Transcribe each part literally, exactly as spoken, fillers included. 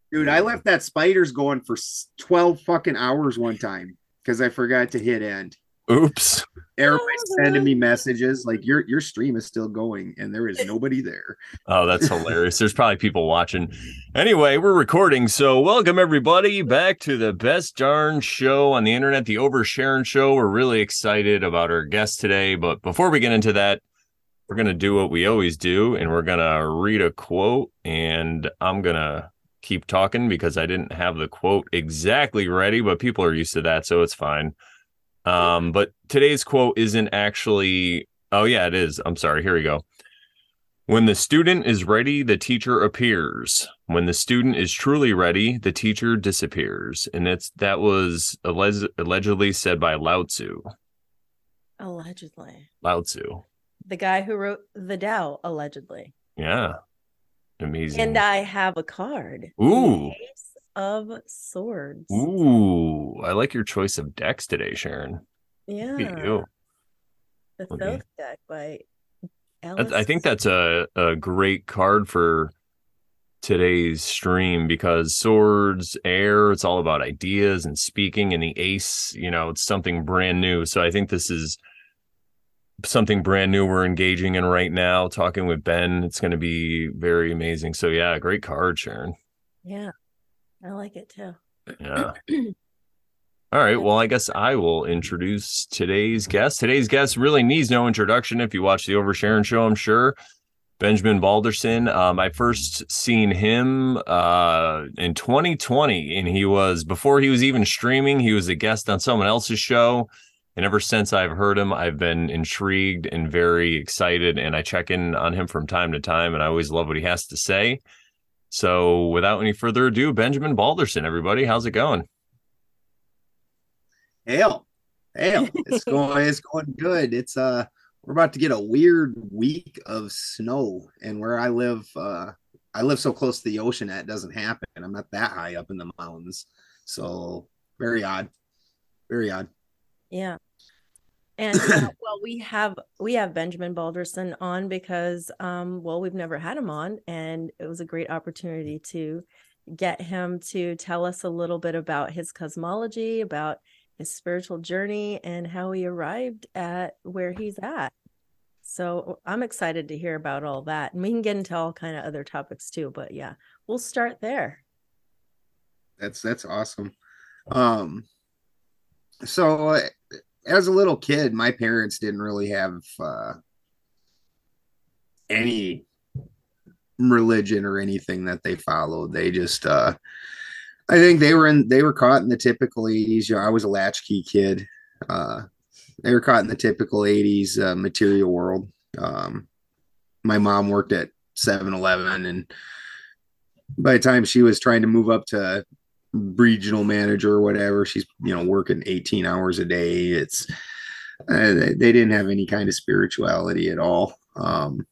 Dude, I left that spiders going for twelve fucking hours one time because I forgot to hit end. Oops. Everybody's sending me messages like your your stream is still going and there is nobody there. Oh, that's hilarious. There's probably people watching. Anyway, we're recording. So, welcome everybody back to the best darn show on the internet, the Oversharing Show. We're really excited about our guest today. But before we get into that, we're going to do what we always do, and we're going to read a quote. And I'm going to keep talking because I didn't have the quote exactly ready, but people are used to that, so it's fine. Um, but today's quote isn't actually, oh, yeah, it is. I'm sorry. Here we go. When the student is ready, the teacher appears. When the student is truly ready, the teacher disappears. And it's that was alleg- allegedly said by Lao Tzu. Allegedly. Lao Tzu. The guy who wrote the Tao, allegedly. Yeah. Amazing. And I have a card. Ooh. Ace of Swords. Ooh. I like your choice of decks today, Sharon. Yeah. Look at you. The Okay. Thoth deck by I, Alice. I think that's a, a great card for today's stream because swords, air, it's all about ideas and speaking, and the ace, you know, it's something brand new. So I think this is something brand new we're engaging in right now, talking with Ben. It's going to be very amazing. So yeah, great card, Sharon. Yeah, I like it too. Yeah. All right. Well, I guess I will introduce today's guest. Today's guest really needs no introduction if you watch the Oversharing Show, I'm sure. Benjamin Balderson. Um, I first seen him uh, in twenty twenty, and he was, before he was even streaming, he was a guest on someone else's show. And ever since I've heard him, I've been intrigued and very excited, and I check in on him from time to time, and I always love what he has to say. So without any further ado, Benjamin Balderson, everybody, how's it going? Hail. Hail. It's going it's going good. It's uh we're about to get a weird week of snow. And where I live, uh I live so close to the ocean that it doesn't happen. I'm not that high up in the mountains. So very odd. Very odd. Yeah. And uh, well, we have we have Benjamin Balderson on because um, well, we've never had him on, and it was a great opportunity to get him to tell us a little bit about his cosmology, about his spiritual journey, and how he arrived at where he's at. So I'm excited to hear about all that, and we can get into all kind of other topics too. But yeah, we'll start there. That's that's awesome. Um so uh, as a little kid, my parents didn't really have uh any religion or anything that they followed. They just uh I think they were in they were caught in the typical eighties. You know, I was a latchkey kid. Uh they were caught in the typical eighties uh, material world. Um my mom worked at Seven Eleven, and by the time she was trying to move up to regional manager or whatever, she's, you know, working eighteen hours a day. It's uh, they didn't have any kind of spirituality at all. Um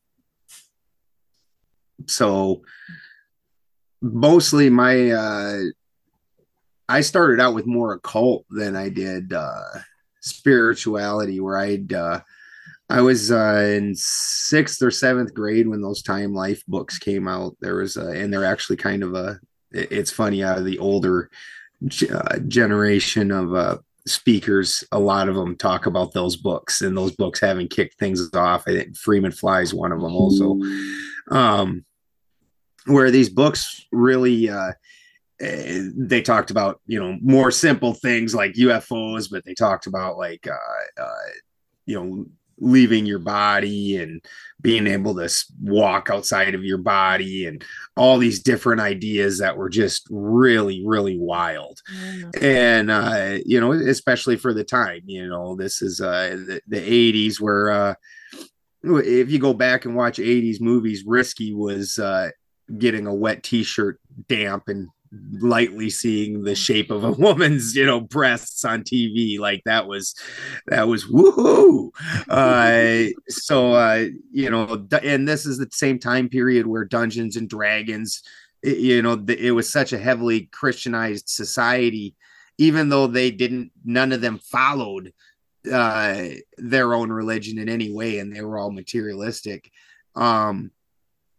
so mostly my uh I started out with more occult than I did uh, spirituality, where I'd uh, I was uh, in sixth or seventh grade when those Time Life books came out. There was a, and they're actually kind of a. It's funny, out of the older uh, generation of uh, speakers, a lot of them talk about those books, and those books having kicked things off. I think Freeman Fly is one of them also, um, where these books really. Uh, uh, they talked about, you know, more simple things like U F Os, but they talked about like uh, uh, you know, leaving your body and being able to walk outside of your body, and all these different ideas that were just really really wild. Yeah. And uh, you know, especially for the time, you know, this is uh, the, the eighties, where uh, if you go back and watch eighties movies, Risky was uh, getting a wet t-shirt damp and lightly seeing the shape of a woman's, you know, breasts on T V. Like that was that was woohoo. Uh so uh you know, and this is the same time period where Dungeons and Dragons, you know, it was such a heavily Christianized society, even though they didn't, none of them followed uh their own religion in any way, and they were all materialistic. Um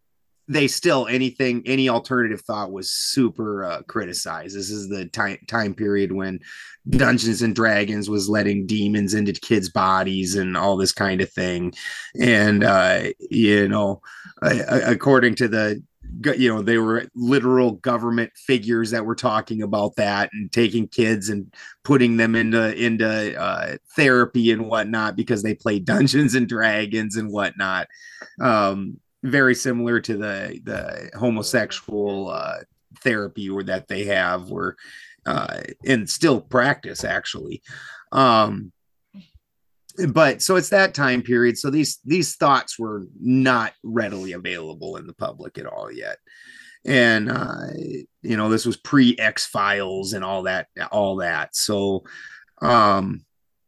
they still anything any alternative thought was super uh, criticized. This is the time time period when Dungeons and Dragons was letting demons into kids' bodies and all this kind of thing, and uh, you know, uh, according to the you know they were literal government figures that were talking about that and taking kids and putting them into into uh, therapy and whatnot because they played Dungeons and Dragons and whatnot. Um, very similar to the the homosexual uh, therapy or that they have, where uh, and still practice actually. Um, but so it's that time period. So these these thoughts were not readily available in the public at all yet, and uh, you know this was pre X-Files and all that all that. So um,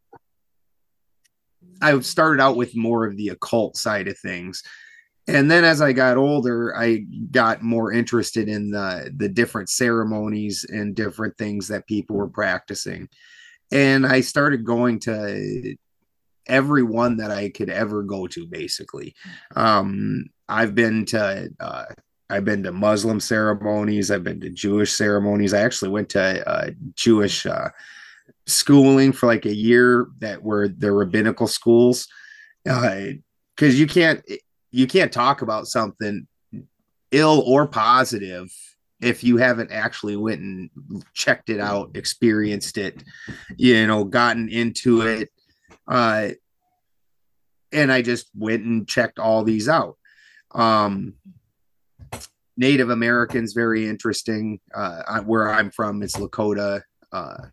I started out with more of the occult side of things. And then as I got older, I got more interested in the the different ceremonies and different things that people were practicing. And I started going to every one that I could ever go to, basically. Um, I've been to uh, I've been to Muslim ceremonies. I've been to Jewish ceremonies. I actually went to uh, Jewish uh, schooling for like a year that were the rabbinical schools. Because uh, you can't you can't talk about something ill or positive if you haven't actually went and checked it out, experienced it, you know, gotten into it. Uh, and I just went and checked all these out. Um, Native Americans, very interesting. Uh, where I'm from, it's Lakota. Uh,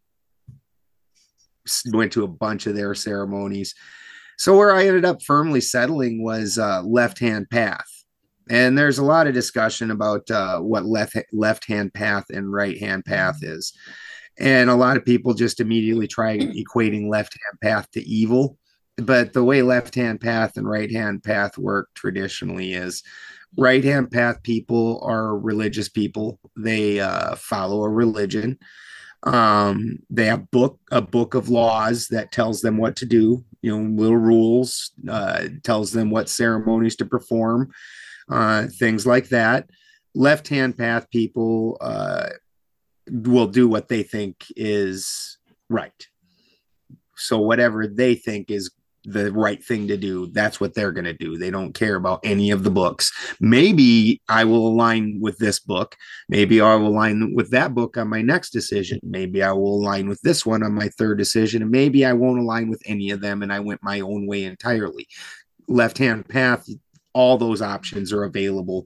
went to a bunch of their ceremonies. So where I ended up firmly settling was uh, Left Hand Path. And there's a lot of discussion about uh, what left left hand path and right hand path is. And a lot of people just immediately try equating left hand path to evil. But the way left hand path and right hand path work traditionally is right hand path people are religious people. They uh, follow a religion. Um, they have book a book of laws that tells them what to do, you know, little rules, uh, tells them what ceremonies to perform, uh, things like that. Left hand path people uh, will do what they think is right. So whatever they think is the right thing to do, that's what they're going to do. They don't care about any of the books. Maybe I will align with this book. Maybe I will align with that book on my next decision. Maybe I will align with this one on my third decision. And maybe I won't align with any of them and I went my own way entirely. Left-hand path, all those options are available.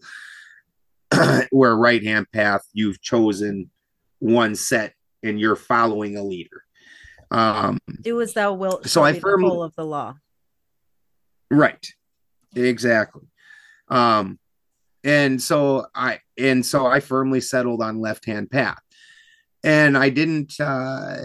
Where right-hand path, you've chosen one set and you're following a leader. Um, do as thou wilt. So I firmly, the whole of the law. Right. Exactly. Um, and so I and so I firmly settled on left hand path. And I didn't uh,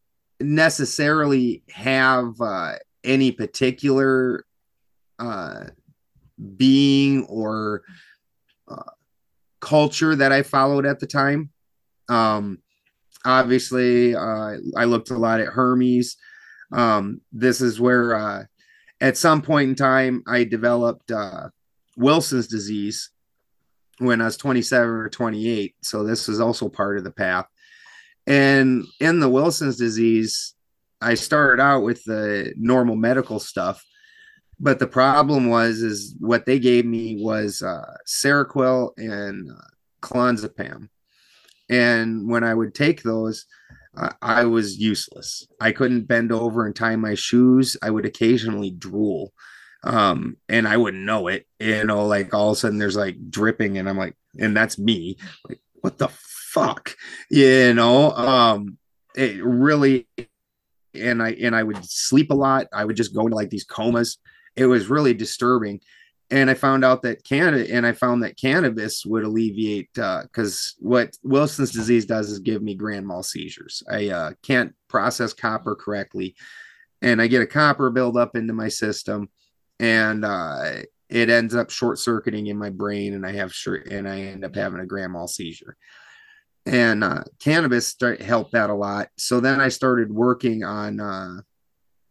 necessarily have uh, any particular uh, being or uh, culture that I followed at the time. Um, Obviously, uh, I looked a lot at Hermes. Um, this is where, uh, at some point in time, I developed uh, Wilson's disease when I was twenty-seven or twenty-eight. So this is also part of the path. And in the Wilson's disease, I started out with the normal medical stuff. But the problem was, is what they gave me was uh, Seroquel and uh, clonazepam. And when I would take those, uh, I was useless. I couldn't bend over and tie my shoes. I would occasionally drool. Um, and I wouldn't know it. You know, like all of a sudden there's like dripping and I'm like, and that's me. Like, what the fuck? You know, um, it really, and I, and I would sleep a lot. I would just go into like these comas. It was really disturbing. And I found out that Canada, and I found that cannabis would alleviate, because uh, what Wilson's disease does is give me grand mal seizures. I uh, can't process copper correctly, and I get a copper buildup into my system, and uh, it ends up short circuiting in my brain, and I have short, and I end up having a grand mal seizure. And uh, cannabis start, helped that a lot. So then I started working on Uh,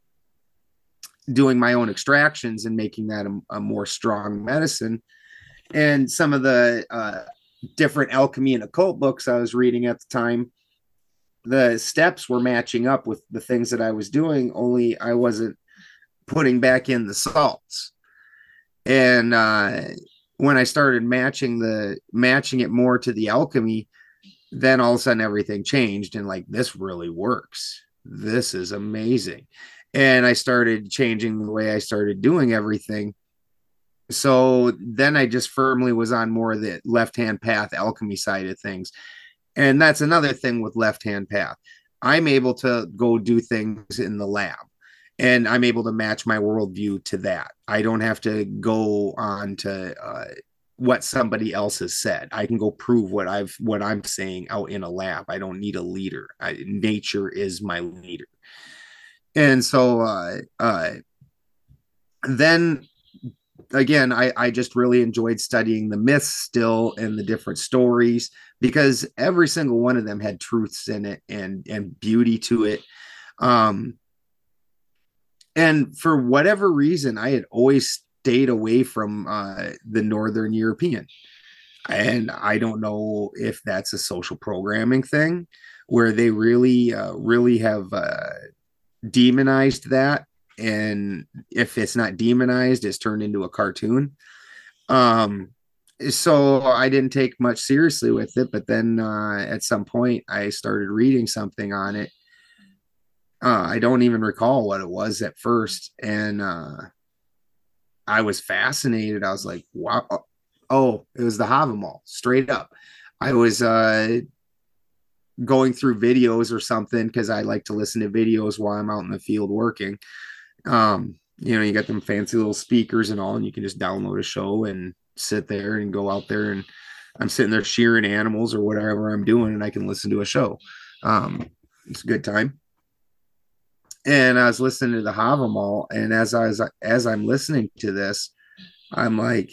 doing my own extractions and making that a, a more strong medicine. and some of the uh, different alchemy and occult books I was reading at the time, the steps were matching up with the things that I was doing, only I wasn't putting back in the salts. And uh, when I started matching the matching it more to the alchemy, then all of a sudden everything changed, and like, this really works. This is amazing. And I started changing the way I started doing everything. So then I just firmly was on more of the left hand path alchemy side of things. And that's another thing with left hand path. I'm able to go do things in the lab, and I'm able to match my worldview to that. I don't have to go on to uh, what somebody else has said. I can go prove what I've what I'm saying out in a lab. I don't need a leader. I, nature is my leader. And so uh, uh, then again, I, I just really enjoyed studying the myths still and the different stories, because every single one of them had truths in it and and beauty to it. Um, and for whatever reason, I had always stayed away from uh, the Northern European. And I don't know if that's a social programming thing where they really, uh, really have uh, demonized that. And if it's not demonized, it's turned into a cartoon. Um, so I didn't take much seriously with it. But then uh, at some point, I started reading something on it. Uh, I don't even recall what it was at first. And uh, I was fascinated. I was like, wow. Oh, it was the Havamal, straight up. I was uh, going through videos or something, because I like to listen to videos while I'm out in the field working. Um, you know, you got them fancy little speakers and all, and you can just download a show and sit there and go out there, and I'm sitting there shearing animals or whatever I'm doing, and I can listen to a show. Um, it's a good time. And I was listening to the Havamal, and as I was as I'm listening to this, I'm like,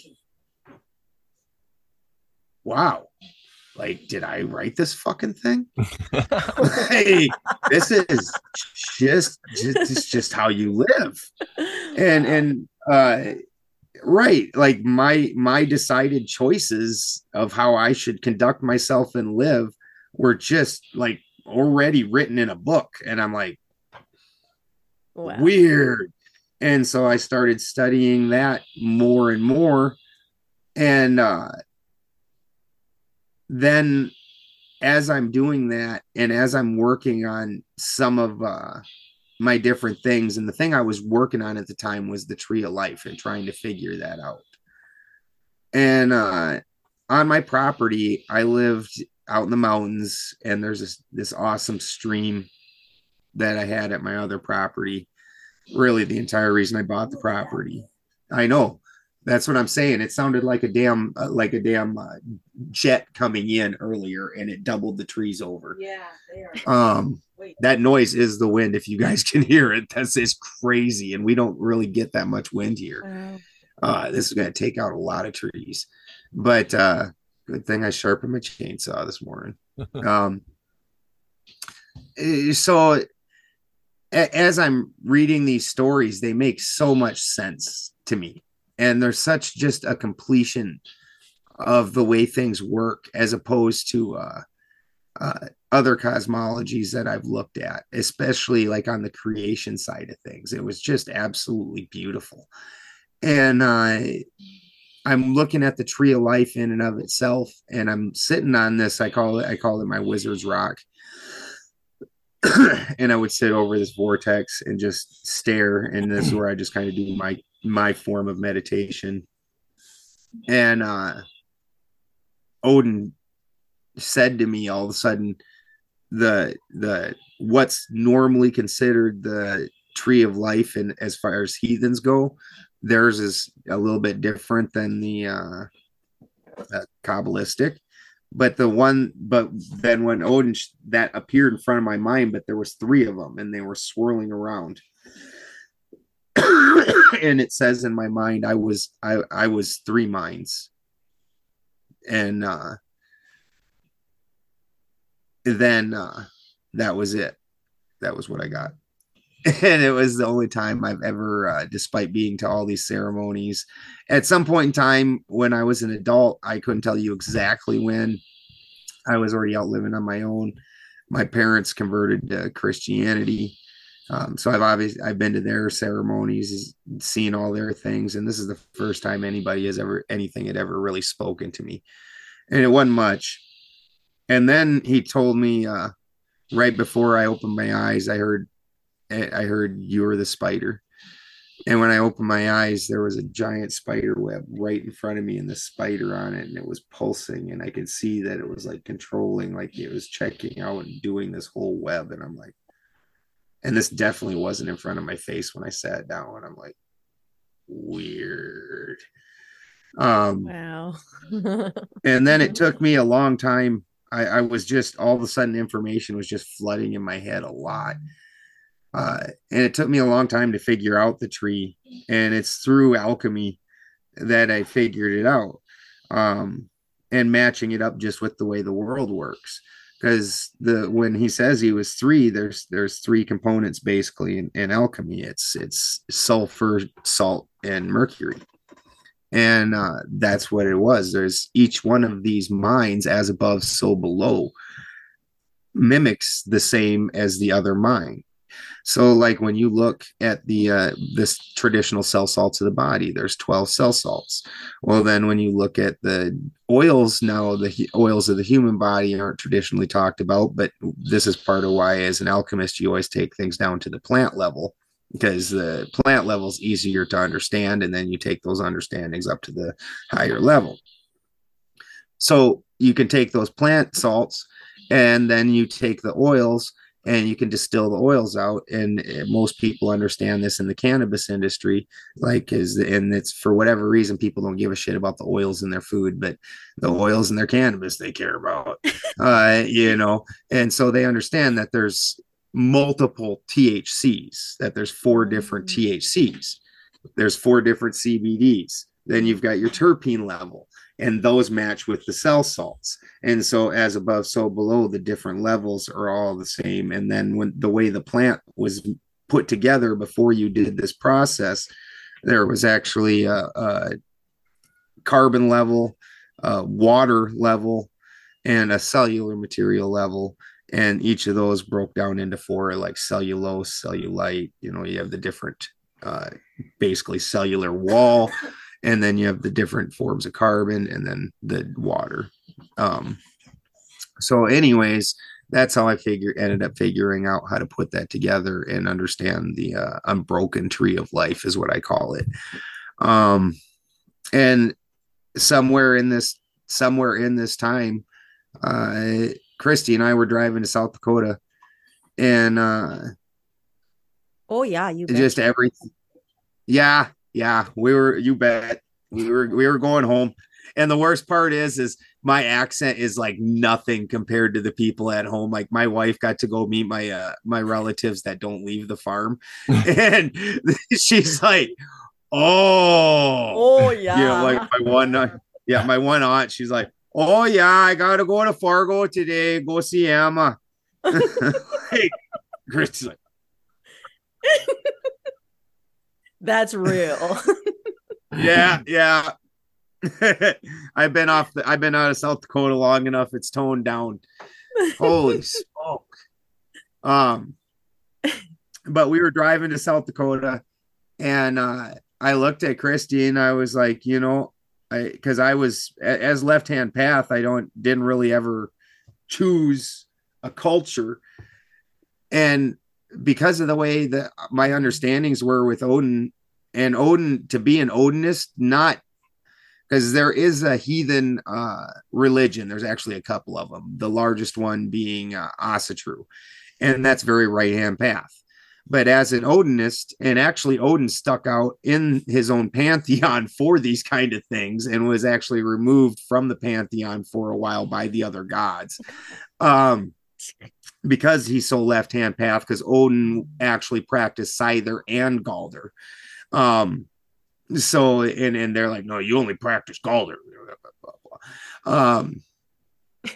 wow, like, did I write this fucking thing? Like, this is just, just it's just how you live. And wow. and uh right, like my my decided choices of how I should conduct myself and live were just like already written in a book. And I'm like, wow. Weird. And so I started studying that more and more. And uh then as I'm doing that, and as I'm working on some of uh, my different things, and the thing I was working on at the time was the Tree of Life and trying to figure that out. And uh, on my property, I lived out in the mountains, and there's this, this awesome stream that I had at my other property. Really, the entire reason I bought the property. I know. That's what I'm saying. It sounded like a damn, uh, like a damn uh, jet coming in earlier, and it doubled the trees over. Yeah, they are. Um, that noise is the wind. If you guys can hear it, that's is crazy, and we don't really get that much wind here. Wow. Uh, this is going to take out a lot of trees, but uh, good thing I sharpened my chainsaw this morning. um, so a- as I'm reading these stories, they make so much sense to me. And there's such just a completion of the way things work, as opposed to uh, uh, other cosmologies that I've looked at, especially like on the creation side of things. It was just absolutely beautiful. And uh, I'm looking at the Tree of Life in and of itself, and I'm sitting on this. I call it, I call it my Wizard's Rock. And I would sit over this vortex and just stare. And this is where I just kind of do my my form of meditation. And uh Odin said to me all of a sudden, the the what's normally considered the Tree of Life, and as far as heathens go, theirs is a little bit different than the uh, uh Kabbalistic. But the one, but then when Odin, that appeared in front of my mind, but there was three of them, and they were swirling around. And it says in my mind, I was, I, I was three minds. And uh, then uh, that was it. That was what I got. And it was the only time I've ever, uh, despite being to all these ceremonies, at some point in time when I was an adult, I couldn't tell you exactly when. I was already out living on my own. My parents converted to Christianity. Um, so I've obviously I've been to their ceremonies, seen all their things, and this is the first time anybody has ever anything had ever really spoken to me, and it wasn't much. And then he told me uh, right before I opened my eyes, I heard I heard you were the spider. And when I opened my eyes, there was a giant spider web right in front of me and the spider on it, and it was pulsing, and I could see that it was like controlling, like it was checking out and doing this whole web. And I'm like, and this definitely wasn't in front of my face when I sat down. And I'm like, weird. Um, Wow. and then it took me a long time. I, I was just all of a sudden information was just flooding in my head a lot. Uh, and it took me a long time to figure out the tree, and it's through alchemy that I figured it out, um, and matching it up just with the way the world works. Because the when he says he was three, there's there's three components basically in, in alchemy. It's it's sulfur, salt, and mercury, and uh, that's what it was. There's each one of these minds, as above, so below, mimics the same as the other mind. So like when you look at the uh, this traditional cell salts of the body, there's twelve cell salts. Well, then when you look at the oils now, the oils of the human body aren't traditionally talked about, but this is part of why as an alchemist, you always take things down to the plant level, because the plant level is easier to understand, and then you take those understandings up to the higher level. So you can take those plant salts, and then you take the oils, and you can distill the oils out. And most people understand this in the cannabis industry, like is and it's for whatever reason people don't give a shit about the oils in their food, but the oils in their cannabis they care about. uh you know and so they understand that there's multiple T H Cs, that there's four different T H Cs, there's four different C B Ds, then you've got your terpene level, and those match with the cell salts. And so as above, so below, the different levels are all the same. And then when the way the plant was put together before you did this process, there was actually a, a carbon level, a water level, and a cellular material level. And each of those broke down into four, like cellulose, cellulite, you know, you have the different, uh, basically cellular wall, and then you have the different forms of carbon, and then the water. Um, so anyways, that's how I figured ended up figuring out how to put that together and understand the uh, unbroken tree of life is what I call it. Um, and somewhere in this somewhere in this time, uh, Christy and I were driving to South Dakota, and uh, oh yeah, you bet. just everything. Yeah, yeah, we were. You bet. We were. We were going home, and the worst part is, is my accent is like nothing compared to the people at home. Like my wife got to go meet my uh, my relatives that don't leave the farm, and she's like, "Oh, oh yeah." You know, like my one, uh, yeah, my one aunt. She's like, "Oh yeah, I gotta go to Fargo today. Go see Emma." Like, Christy's like, that's real. yeah, yeah. I've been off the, I've been out of South Dakota long enough. It's toned down. Holy smoke. Um, but we were driving to South Dakota, and uh, I looked at Christy and I was like, you know, I because I was as left-hand path, I don't didn't really ever choose a culture, and because of the way that my understandings were with Odin, and Odin, to be an Odinist, not because there is a heathen uh, religion. There's actually a couple of them. The largest one being uh, Asatru, and that's very right hand path. But as an Odinist, and actually Odin stuck out in his own pantheon for these kind of things, and was actually removed from the pantheon for a while by the other gods, um, because he's so left hand path. Because Odin actually practiced Scyther and Galder. Um, so and and they're like, no, you only practice Galder. Um,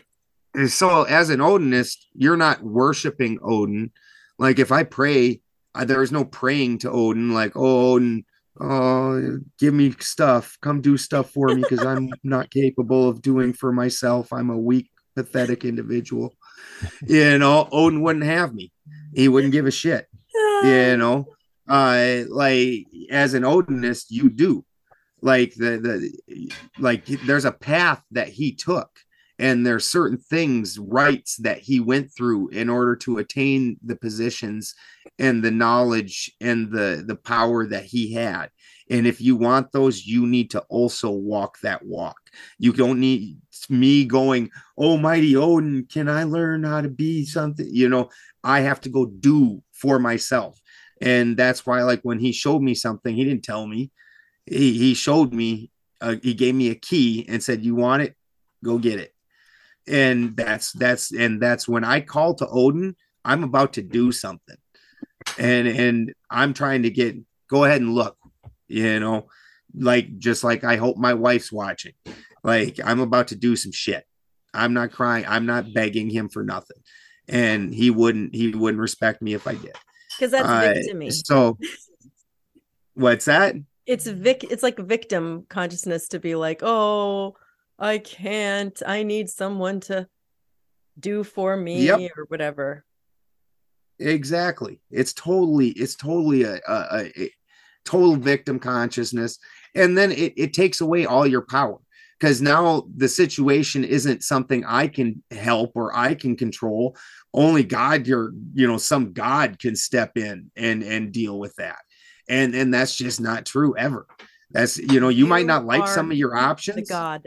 so as an Odinist, you're not worshiping Odin. Like if I pray I, there was no praying to Odin like, oh, Odin, oh, give me stuff, come do stuff for me because I'm not capable of doing for myself. I'm a weak, pathetic individual. You know, Odin wouldn't have me. He wouldn't give a shit. You know, uh, like as an Odinist, you do like the the like there's a path that he took, and there's certain things, rights that he went through in order to attain the positions and the knowledge and the the power that he had. And if you want those, you need to also walk that walk. You don't need me going, oh, mighty Odin, can I learn how to be something? You know, I have to go do for myself. And that's why, like, when he showed me something, he didn't tell me. He, he showed me, uh, he gave me a key and said, you want it? Go get it. And that's, that's, and that's when I call to Odin, I'm about to do something. And, and I'm trying to get, go ahead and look, you know, like, just like I hope my wife's watching. Like, I'm about to do some shit. I'm not crying. I'm not begging him for nothing. And he wouldn't, he wouldn't respect me if I did. Because that's uh, victimy. So what's that? It's vic it's like victim consciousness to be like, oh, I can't, I need someone to do for me. Yep. Or whatever. Exactly. It's totally, it's totally a, a, a total victim consciousness. And then it, it takes away all your power, because now the situation isn't something I can help or I can control. Only God, you're, you know, some God can step in and, and deal with that. And, and that's just not true ever. That's, you know, you, you might not like some of your options. The God.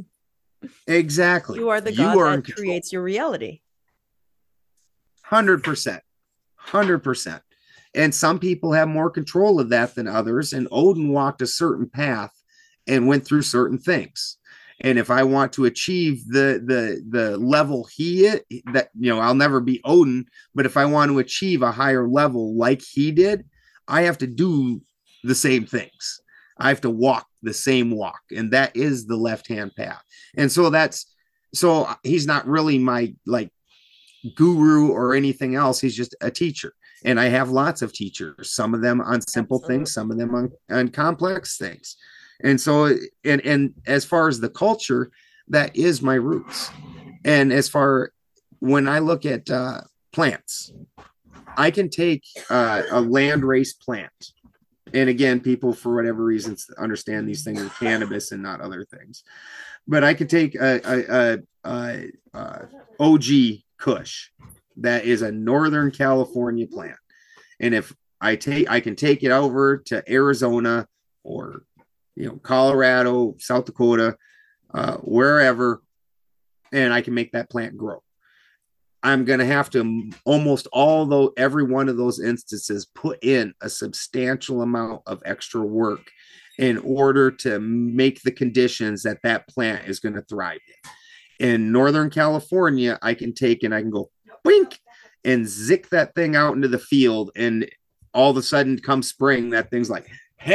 Exactly. You are the God you are that creates your reality. one hundred percent. one hundred percent. And some people have more control of that than others. And Odin walked a certain path and went through certain things. And if I want to achieve the the the level he is, that, you know, I'll never be Odin, but if I want to achieve a higher level like he did, I have to do the same things. I have to walk the same walk, and that is the left-hand path. And so that's, so he's not really my like guru or anything else. He's just a teacher. And I have lots of teachers, some of them on simple Absolutely. things, some of them on, on complex things. And so, and, and as far as the culture, that is my roots. And as far, when I look at uh, plants, I can take uh, a landrace plant. And again, people, for whatever reasons, understand these things are cannabis and not other things. But I could take a, a, a, a, a O G Kush that is a Northern California plant. And if I take, I can take it over to Arizona or, you know, Colorado, South Dakota, uh, wherever, and I can make that plant grow. I'm going to have to almost all though every one of those instances put in a substantial amount of extra work in order to make the conditions that that plant is going to thrive in. In Northern California, I can take and I can go blink and zick that thing out into the field, and all of a sudden come spring, that thing's like,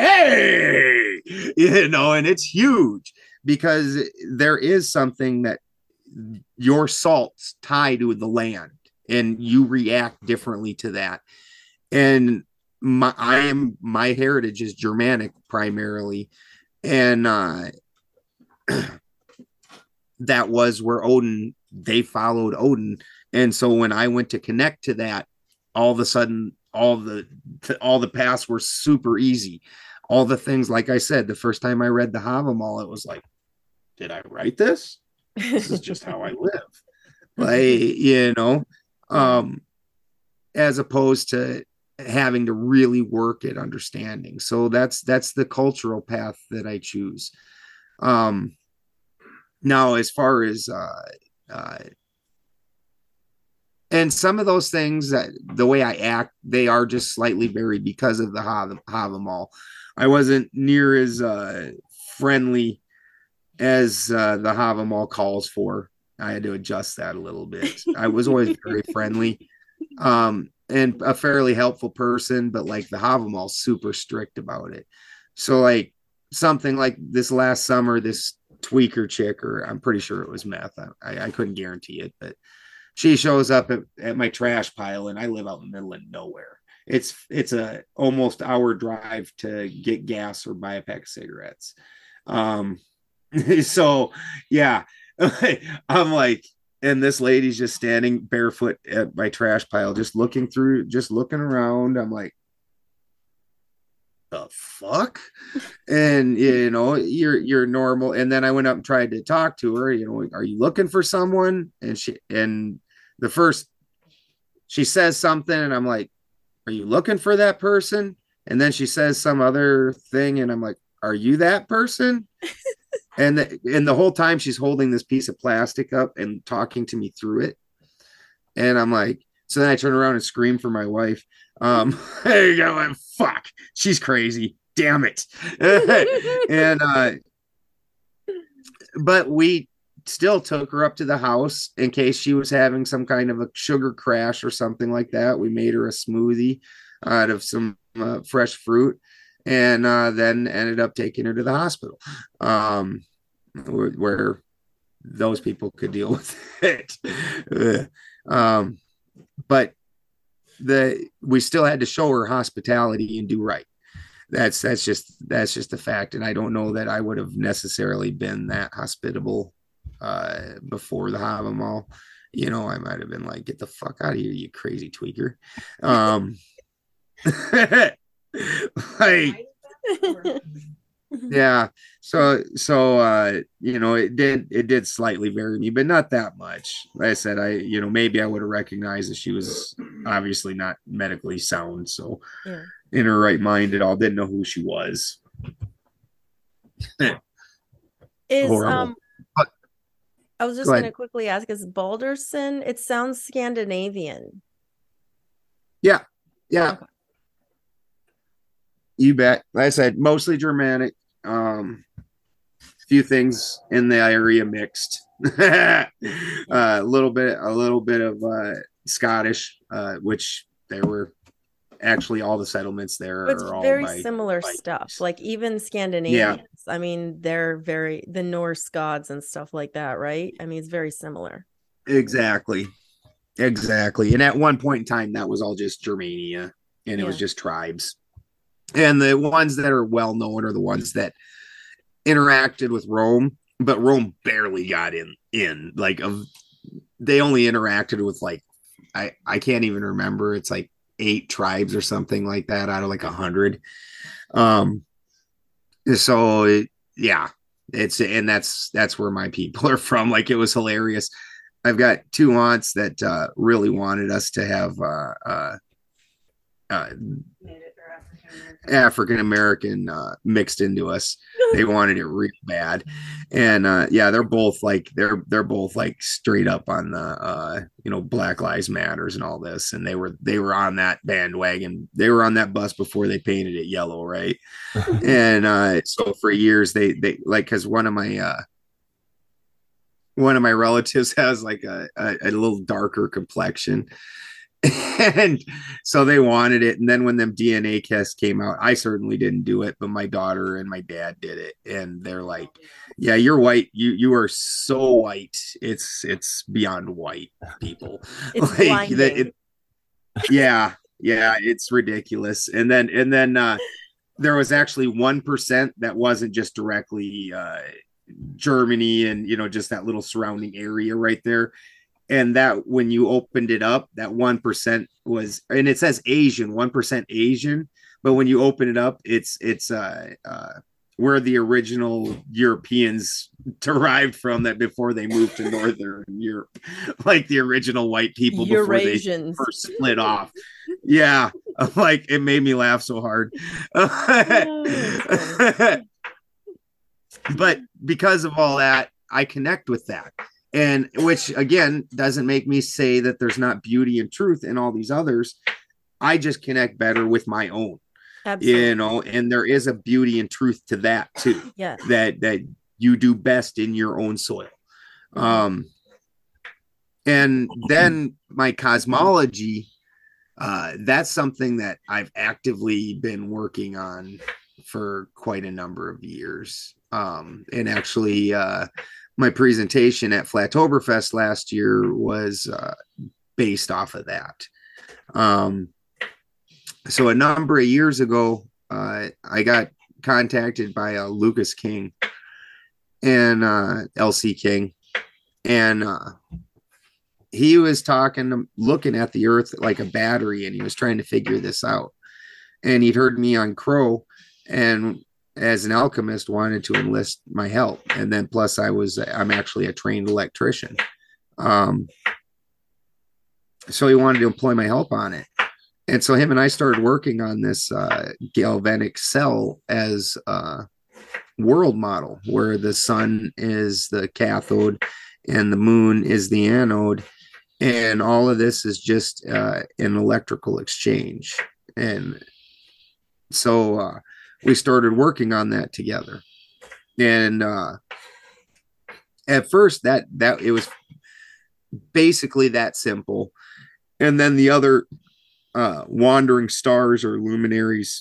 hey, you know, and it's huge because there is something that your salts tie to the land and you react differently to that. And my, I am, my heritage is Germanic primarily. And, uh, that was where Odin, they followed Odin. And so when I went to connect to that, all of a sudden, all the, all the paths were super easy. All the things, like I said, the first time I read the Havamal, it was like, did I write this? This is just how I live. Like, you know, um, as opposed to having to really work at understanding. So that's, that's the cultural path that I choose. Um, now, as far as, uh, uh, and some of those things that the way I act, they are just slightly varied because of the Hav- Havamal. I wasn't near as uh, friendly as uh, the Havamal calls for. I had to adjust that a little bit. I was always very friendly um, and a fairly helpful person, but like the Havamal's super strict about it. So like something like this last summer, this tweaker chick, or I'm pretty sure it was meth. I, I, I couldn't guarantee it, but she shows up at, at my trash pile, and I live out in the middle of nowhere. It's it's a almost hour drive to get gas or buy a pack of cigarettes. Um, so yeah, I'm like, and this lady's just standing barefoot at my trash pile, just looking through, just looking around. I'm like, the fuck? And you know, you're you're normal. And then I went up and tried to talk to her, you know, are you looking for someone? And she and the first she says something, and I'm like, are you looking for that person? And then she says some other thing, and I'm like, are you that person? And the, and the whole time she's holding this piece of plastic up and talking to me through it. And I'm like, so then I turn around and scream for my wife. Um, there you go. And fuck, she's crazy. Damn it. and, uh, but we still took her up to the house in case she was having some kind of a sugar crash or something like that. We made her a smoothie out of some uh, fresh fruit, and uh, then ended up taking her to the hospital, um, where, where those people could deal with it. um, but the we still had to show her hospitality and do right. That's that's just that's just a fact, and I don't know that I would have necessarily been that hospitable uh, before the Havamal. You know, I might have been like, "Get the fuck out of here, you crazy tweaker." Um, like, yeah. So so uh, you know, it did it did slightly vary me, but not that much. Like I said, I you know maybe I would have recognized that she was obviously not medically sound. So. Yeah. In her right mind at all, didn't know who she was. Is Horrible. um But, I was just go gonna ahead. quickly ask, is Balderson, it sounds Scandinavian. Yeah, yeah. Okay. You bet. Like I said, mostly Germanic. Um, few things in the area mixed. A uh, little bit, a little bit of uh, Scottish, uh, which there were actually all the settlements there But it's are all very by, similar by stuff. Like even yeah, Scandinavians, I mean, they're very the Norse gods and stuff like that, right? I mean, it's very similar. exactly, exactly. And at one point in time, that was all just Germania, and it was Yeah. just tribes. And the ones that are well known are the ones that interacted with Rome, but Rome barely got in. In like of, they only interacted with like I I can't even remember. It's like eight tribes or something like that out of like a hundred. Um, so it, yeah, it's and that's that's where my people are from. Like it was hilarious. I've got two aunts that uh, really wanted us to have uh, uh, uh, African American uh, mixed into us. They wanted it real bad, and uh, yeah, they're both like they're they're both like straight up on the uh, you know Black Lives Matters and all this, and they were they were on that bandwagon. They were on that bus before they painted it yellow, right? And uh, so for years they they like because one of my uh, one of my relatives has like a, a, a little darker complexion. And so they wanted it. And then when them D N A tests came out, I certainly didn't do it, but my daughter and my dad did it. And they're like, yeah, you're white. You you are so white. It's it's beyond white, people. It's like blinding. that it, yeah, yeah, it's ridiculous. And then and then uh there was actually one percent that wasn't just directly uh Germany and you know just that little surrounding area right there. And that when you opened it up, that one percent was, and it says Asian, one percent Asian, but when you open it up, it's it's uh, uh, where the original Europeans derived from that before they moved to Northern Europe, like the original white people before Eurasians. they first split off. Yeah, like it made me laugh so hard. Oh, But because of all that, I connect with that. And which again doesn't make me say that there's not beauty and truth in all these others. I just connect better with my own, absolutely. you know, and there is a beauty and truth to that too. Yeah. That that you do best in your own soil. Mhm. Um, and then my cosmology, uh, that's something that I've actively been working on for quite a number of years. Um, and actually, uh, my presentation at Flattoberfest last year was uh, based off of that. Um, so a number of years ago, uh, I got contacted by uh, Lucas King and uh, L C King, and uh, he was talking, looking at the Earth like a battery, and he was trying to figure this out. And he'd heard me on Crow, and as an alchemist, wanted to enlist my help. And then plus, I was I'm actually a trained electrician, um, so he wanted to employ my help on it. And so him and I started working on this uh, galvanic cell as a world model, where the sun is the cathode and the moon is the anode. And all of this is just uh, an electrical exchange. And so uh, we started working on that together. And uh, at first that, that it was basically that simple. And then the other uh, wandering stars or luminaries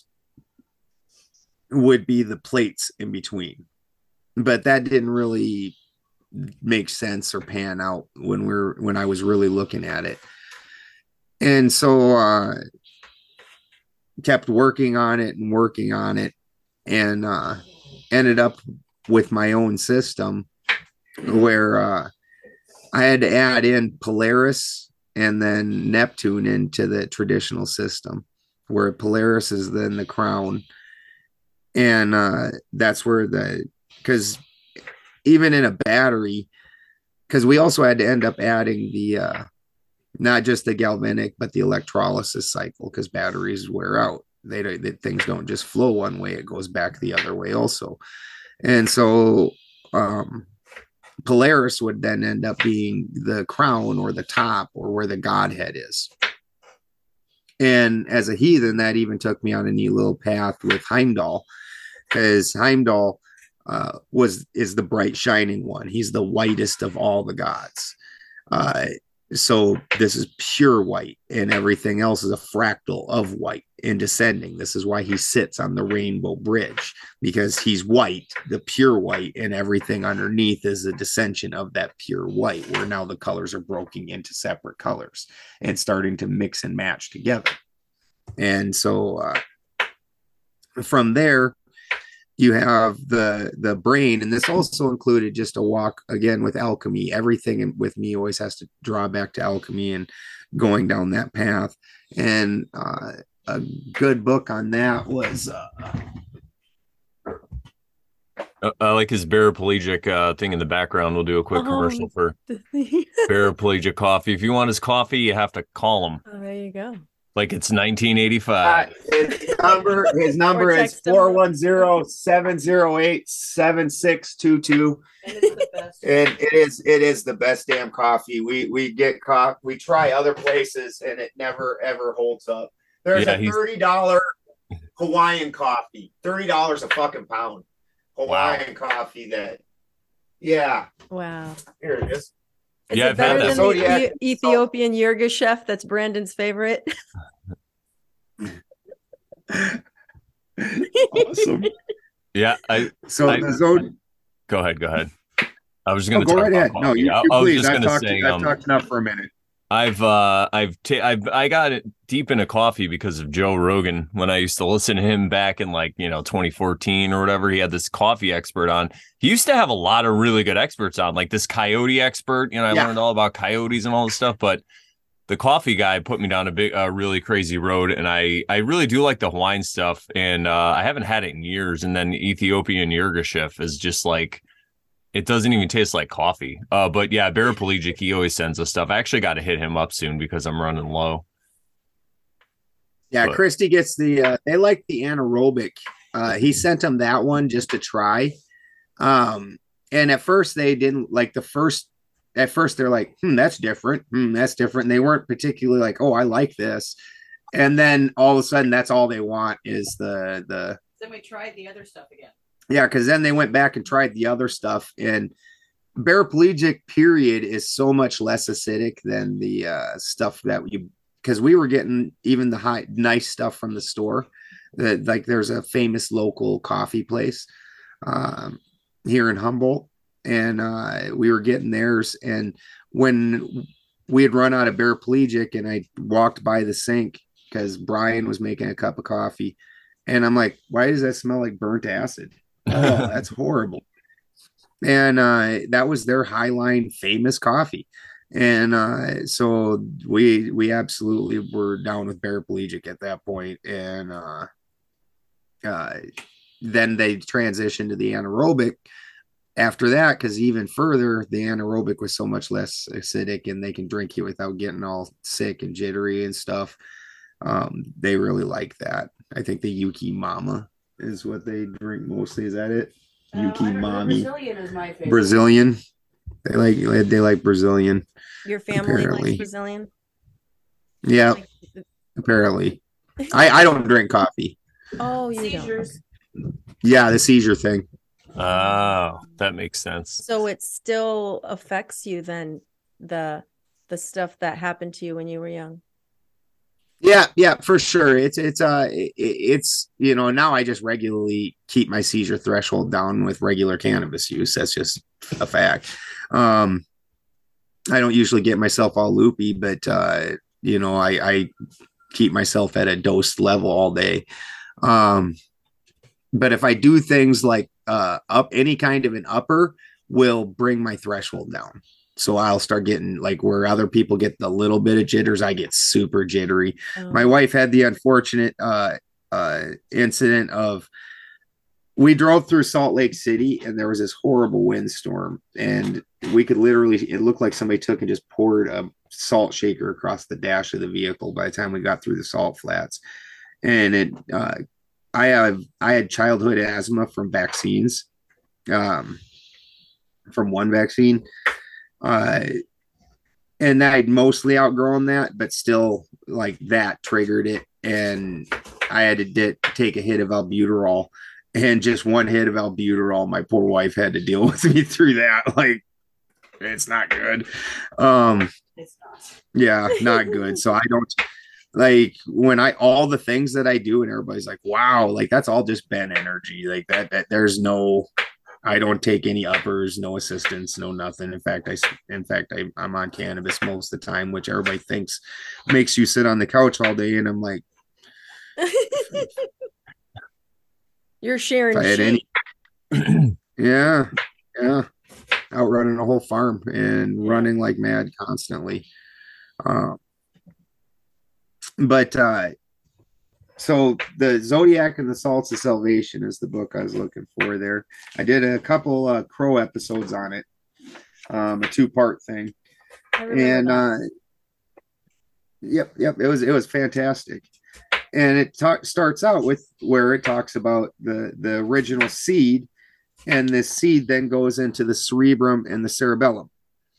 would be the plates in between. But that didn't really make sense or pan out when we're when I was really looking at it. And so uh kept working on it and working on it, and uh ended up with my own system where uh I had to add in Polaris and then Neptune into the traditional system, where Polaris is then the crown. And uh that's where the because even in a battery, because we also had to end up adding the uh not just the galvanic but the electrolysis cycle, because batteries wear out. They don't they, things don't just flow one way, it goes back the other way also. And so um Polaris would then end up being the crown or the top, or where the godhead is. And as a heathen, that even took me on a neat little path with Heimdall, because Heimdall uh, was is the bright shining one. He's the whitest of all the gods. Uh, so this is pure white, and everything else is a fractal of white in descending. This is why he sits on the rainbow bridge, because he's white, the pure white, and everything underneath is a descension of that pure white, where now the colors are broken into separate colors and starting to mix and match together. And so uh, from there, you have the the brain, and this also included just a walk again with alchemy. Everything with me always has to draw back to alchemy and going down that path. And uh, a good book on that was uh, uh, I like his paraplegic uh, thing in the background. We'll do a quick oh, commercial for paraplegic coffee. If you want his coffee, you have to call him. Oh, there you go. Like it's nineteen eighty-five. Uh, his number, his number is four one zero, seven zero eight, seven six two two. And it's the best. And it is it is the best damn coffee. We we get coffee, we try other places, and it never ever holds up. There's yeah, a thirty dollars Hawaiian coffee. thirty dollars a fucking pound. Hawaiian wow. coffee that yeah. Wow. Here it is. Is yeah, it better than the e- Ethiopian Yerga chef that's Brandon's favorite? Awesome. Yeah, I so I, the zone. Go ahead, go ahead. I was going to oh, go right ahead. No, you, you I, please. I was just I've, talked, say, I've um, talked enough for a minute. I've uh I've ta- I've I got it deep into coffee because of Joe Rogan. When I used to listen to him back in like, you know, twenty fourteen or whatever, he had this coffee expert on. He used to have a lot of really good experts on, like this coyote expert. You know, I yeah. learned all about coyotes and all this stuff, but the coffee guy put me down a big, uh, really crazy road. And I, I really do like the Hawaiian stuff. And uh, I haven't had it in years. And then Ethiopian Yirgacheffe is just like, it doesn't even taste like coffee. Uh, but yeah, Paraplegic, he always sends us stuff. I actually got to hit him up soon because I'm running low. Yeah, but. Christy gets the, uh, they like the anaerobic. Uh, he sent them that one just to try. Um, and at first they didn't like the first, at first they're like, hmm, that's different. Hmm, that's different. And they weren't particularly like, oh, I like this. And then all of a sudden that's all they want is the, the, then we tried the other stuff again. Yeah, because then they went back and tried the other stuff, and Paraplegic period is so much less acidic than the uh, stuff that you, because we were getting even the high nice stuff from the store. That like there's a famous local coffee place um, here in Humboldt, and uh, we were getting theirs. And when we had run out of Paraplegic, and I walked by the sink, because Brian was making a cup of coffee. And I'm like, why does that smell like burnt acid? Oh, that's horrible. And uh, that was their Highline famous coffee. And uh, so we we absolutely were down with paraplegic at that point. And uh, uh, then they transitioned to the anaerobic after that, because even further, the anaerobic was so much less acidic and they can drink it without getting all sick and jittery and stuff. Um, they really like that. I think the Yuki Mama is what they drink mostly. Is that it? Uh, Yuki I don't know. Mommy. Brazilian is my favorite. Brazilian. They like they like Brazilian. Your family Apparently. likes Brazilian? Yeah, apparently. I I don't drink coffee. Oh, you Seizures. don't. Yeah, the seizure thing. Oh, that makes sense. So it still affects you then, the the stuff that happened to you when you were young. Yeah, yeah, for sure. It's it's uh it, it's you know, now I just regularly keep my seizure threshold down with regular cannabis use. That's just a fact. Um I don't usually get myself all loopy, but uh you know, I I keep myself at a dosed level all day. Um but if I do things like uh up any kind of an upper will bring my threshold down. So I'll start getting like where other people get the little bit of jitters, I get super jittery. Oh. My wife had the unfortunate uh uh incident of we drove through Salt Lake City and there was this horrible windstorm and we could literally, it looked like somebody took and just poured a salt shaker across the dash of the vehicle by the time we got through the salt flats. And it uh I have I had childhood asthma from vaccines, um, from one vaccine, uh, and I'd mostly outgrown that, but still, like that triggered it, and I had to di- take a hit of albuterol, and just one hit of albuterol, my poor wife had to deal with me through that. Like, it's not good. Um, It's not. yeah, not good. So I don't. Like when I all the things that I do and everybody's like, wow, like that's all just Ben energy. Like that, that there's no, I don't take any uppers, no assistance, no nothing. In fact, I, in fact, I, I'm on cannabis most of the time, which everybody thinks makes you sit on the couch all day. And I'm like, You're sharing if I had sheep. any, yeah, yeah, out running a whole farm and Yeah. running like mad constantly. Um, But uh so the Zodiac and the Salts of Salvation is the book I was looking for there. I did a couple uh Crow episodes on it, um, a two-part thing. I remember And that. uh yep, yep, it was it was fantastic. And it ta- starts out with where it talks about the the original seed, and this seed then goes into the cerebrum and the cerebellum.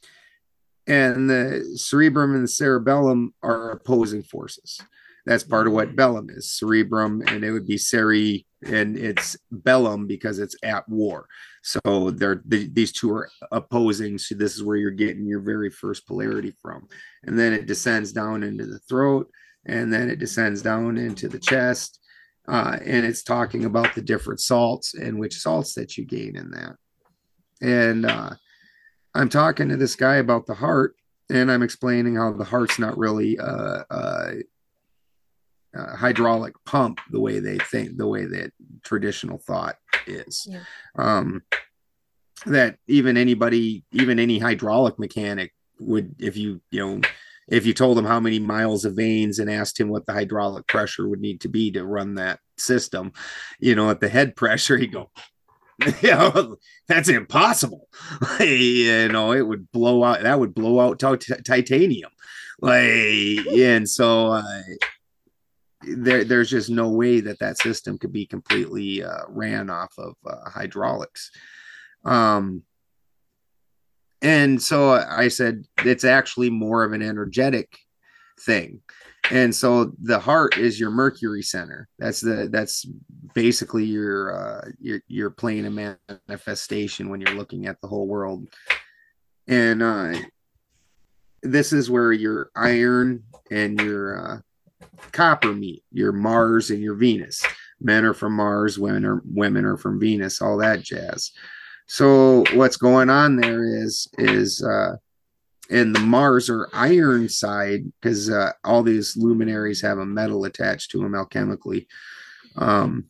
And the cerebrum and the cerebellum are opposing forces. That's part of what bellum is, cerebrum, and it would be ceri, and it's bellum because it's at war. So they're the, these two are opposing. So this is where you're getting your very first polarity from, and then it descends down into the throat, and then it descends down into the chest, uh, and it's talking about the different salts and which salts that you gain in that. And uh, I'm talking to this guy about the heart, and I'm explaining how the heart's not really a, a, a hydraulic pump the way they think, the way that traditional thought is. Yeah. Um, that even anybody, even any hydraulic mechanic would, if you, you know, if you told him how many miles of veins and asked him what the hydraulic pressure would need to be to run that system, you know, at the head pressure, he'd go, you know, that's impossible. You know, it would blow out, that would blow out t- titanium. Like, and so uh, there, there's just no way that that system could be completely uh, ran off of uh, hydraulics. Um, and so I said, it's actually more of an energetic thing. And so the heart is your Mercury center. That's the that's basically your uh, your your plane of manifestation when you're looking at the whole world. And uh, this is where your iron and your uh, copper meet. Your Mars and your Venus. Men are from Mars, women are women are from Venus. All that jazz. So what's going on there is is uh, and the Mars or iron side, because uh, all these luminaries have a metal attached to them alchemically. Um,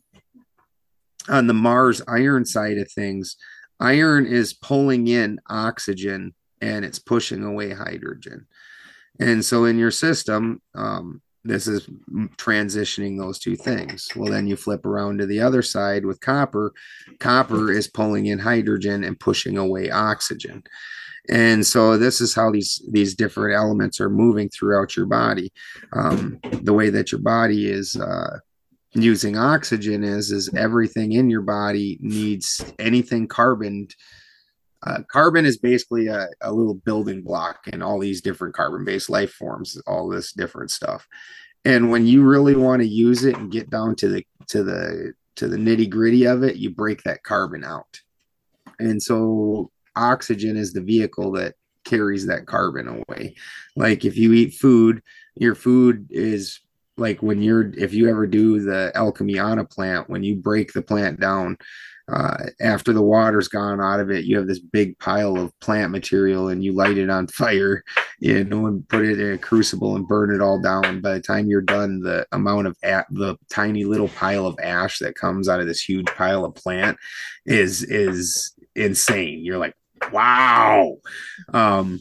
on the Mars iron side of things, iron is pulling in oxygen and it's pushing away hydrogen. And so in your system, um, this is transitioning those two things. Well, then you flip around to the other side with copper. Copper is pulling in hydrogen and pushing away oxygen. And so this is how these these different elements are moving throughout your body. Um, the way that your body is uh, using oxygen is is everything in your body needs anything carbon. Uh, carbon is basically a, a little building block in all these different carbon-based life forms, all this different stuff. And when you really want to use it and get down to the to the to the nitty-gritty of it, you break that carbon out. And so oxygen is the vehicle that carries that carbon away. Like if you eat food, your food is like when you're if you ever do the alchemy on a plant, when you break the plant down, uh, after the water's gone out of it, you have this big pile of plant material and you light it on fire, you know, and put it in a crucible and burn it all down. By the time you're done, the amount of a- the tiny little pile of ash that comes out of this huge pile of plant is is insane. You're like, wow. Um,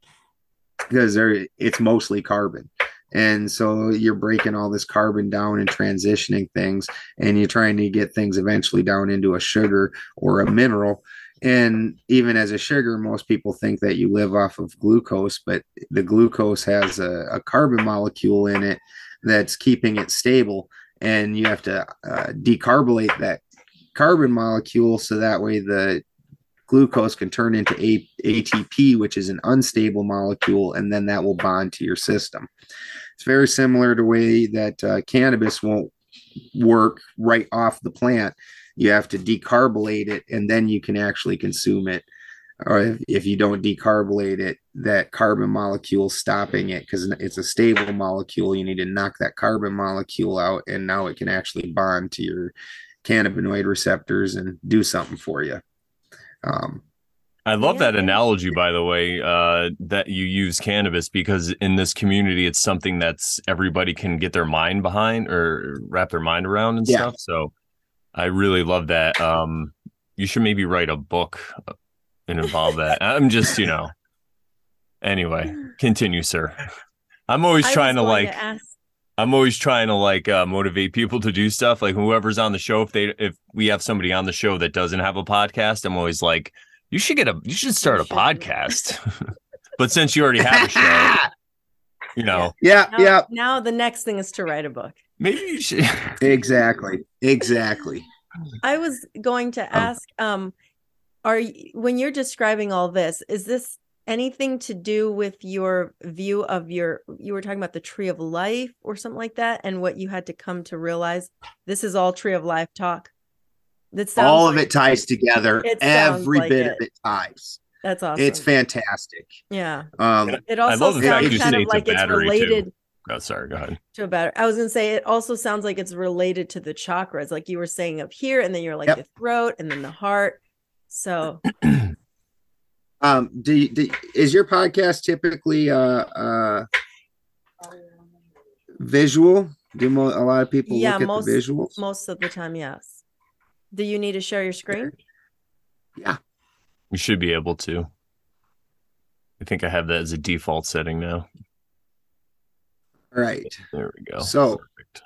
because there it's mostly carbon. And so you're breaking all this carbon down and transitioning things, and you're trying to get things eventually down into a sugar or a mineral. And even as a sugar, most people think that you live off of glucose, but the glucose has a, a carbon molecule in it that's keeping it stable. And you have to uh, decarbonate that carbon molecule so that way the glucose can turn into a- ATP, which is an unstable molecule, and then that will bond to your system. It's very similar to the way that uh, cannabis won't work right off the plant. You have to decarbonate it, and then you can actually consume it. Or if, if you don't decarbonate it, that carbon molecule stopping it, because it's a stable molecule. You need to knock that carbon molecule out, and now it can actually bond to your cannabinoid receptors and do something for you. Um, I love Yeah. that analogy, by the way, uh, that you use cannabis, because in this community, it's something that's everybody can get their mind behind or wrap their mind around and Yeah. stuff. So I really love that. Um, you should maybe write a book and involve that. I'm just, you know, anyway, continue, sir. I'm always I trying was to going like, to ask. I'm always trying to like uh, motivate people to do stuff. Like whoever's on the show, if they, if we have somebody on the show that doesn't have a podcast, I'm always like, you should get a, you should start You a should. podcast. But since you already have a show, you know, yeah, Now, yeah, now the next thing is to write a book. maybe you should. exactly, exactly. I was going to ask, um, are you, when you're describing all this, is this anything to do with your view of your, you were talking about the tree of life or something like that, and what you had to come to realize? This is all tree of life talk. That sounds All of like- it ties together. It sounds Every like bit it. of it ties. That's awesome. It's fantastic. Yeah. Um, It I also love the fact sounds you kind say of it's a like it's battery, too. related Oh, sorry, go ahead. to a battery. I was going to say, it also sounds like it's related to the chakras, like you were saying up here, and then you're like Yep. the throat and then the heart. So um, do, you- do is your podcast typically uh, uh, visual? Do mo- a lot of people Yeah, look at most- the visuals? most of the time, yes. Do you need to share your screen? Yeah. You should be able to. I think I have that as a default setting now. All right. There we go. So- Perfect.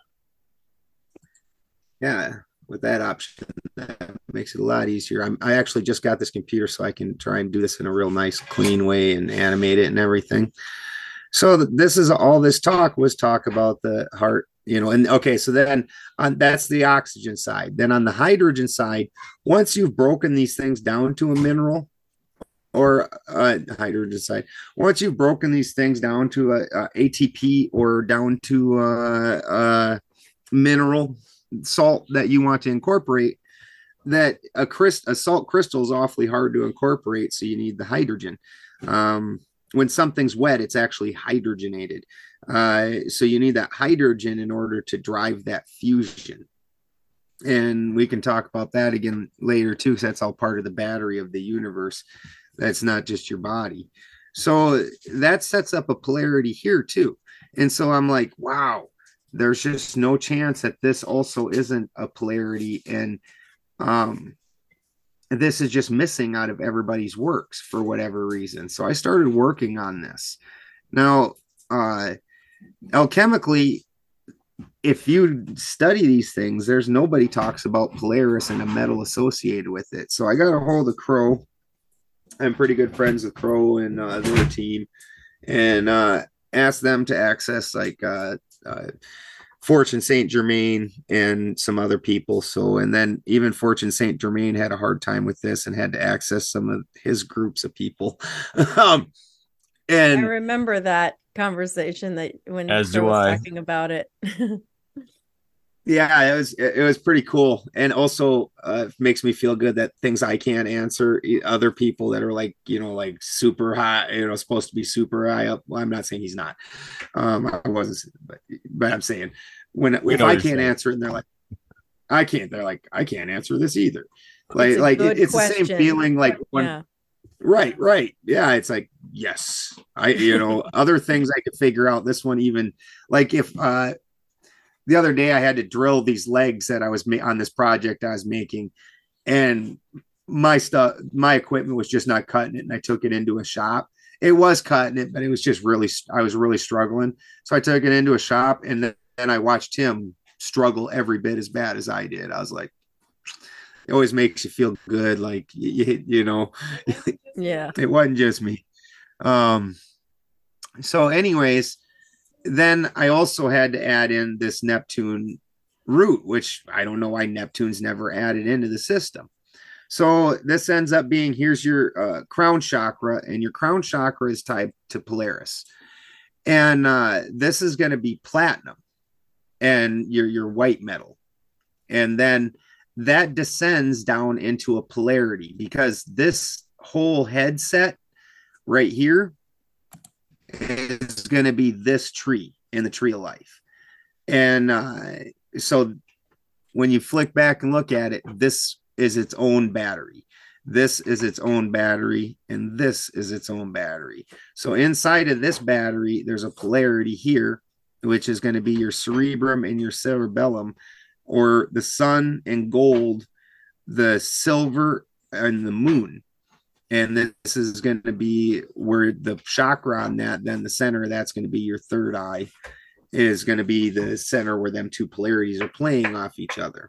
Yeah, with that option, that makes it a lot easier. I'm, I actually just got this computer so I can try and do this in a real nice, clean way and animate it and everything. So th- this is all this talk was talk about the heart, you know, and okay, so then on that's the oxygen side. Then on the hydrogen side, once you've broken these things down to a mineral or uh, hydrogen side, once you've broken these things down to a, a A T P or down to a, a mineral salt that you want to incorporate, that a crystal, a salt crystal is awfully hard to incorporate, so you need the hydrogen. Um, when something's wet, it's actually hydrogenated, uh, so you need that hydrogen in order to drive that fusion. And we can talk about that again later too, because that's all part of the battery of the universe. That's not just your body. So that sets up a polarity here too. And so I'm like, wow, there's just no chance that this also isn't a polarity. And um, this is just missing out of everybody's works for whatever reason. So I started working on this. Now, uh, alchemically, if you study these things, there's nobody talks about Polaris and a metal associated with it. So I got a hold of Crow. I'm pretty good friends with Crow and uh, their team, and uh, asked them to access like uh, uh, Fortune Saint Germain and some other people. So, and then even Fortune Saint Germain had a hard time with this and had to access some of his groups of people. um, and I remember that conversation that when As Crow do was I. talking about it. yeah, it was it was pretty cool, and also uh, makes me feel good that things I can't answer, e- other people that are like you know like super high, you know, supposed to be super high up. Well, I'm not saying he's not. Um, I wasn't, but but I'm saying when We if know I what you're can't saying. answer it, and they're like, I can't. They're like, I can't answer this either. It's Like a like good it, it's the same question. feeling like when Yeah. right right yeah it's like yes I you know other things I could figure out. This one even like if uh the other day I had to drill these legs that I was ma- on this project I was making, and my stuff, my equipment was just not cutting it, and I took it into a shop. It was cutting it, but it was just really, I was really struggling. So I took it into a shop, and then and I watched him struggle every bit as bad as I did. I was like, it always makes you feel good, like you, you know, Yeah. it wasn't just me. Um, so, anyways, then I also had to add in this Neptune root, which I don't know why Neptune's never added into the system. So this ends up being here's your uh, crown chakra, and your crown chakra is tied to Polaris, and uh, this is going to be platinum, and your your white metal, and then that descends down into a polarity because this whole headset right here is going to be this tree in the tree of life. And uh, so when you flick back and look at it, this is its own battery. This is its own battery, and this is its own battery. So inside of this battery, there's a polarity here, which is going to be your cerebrum and your cerebellum, or the sun and gold, the silver and the moon. And this is going to be where the chakra on that, then the center, that's going to be your third eye, is going to be the center where them two polarities are playing off each other.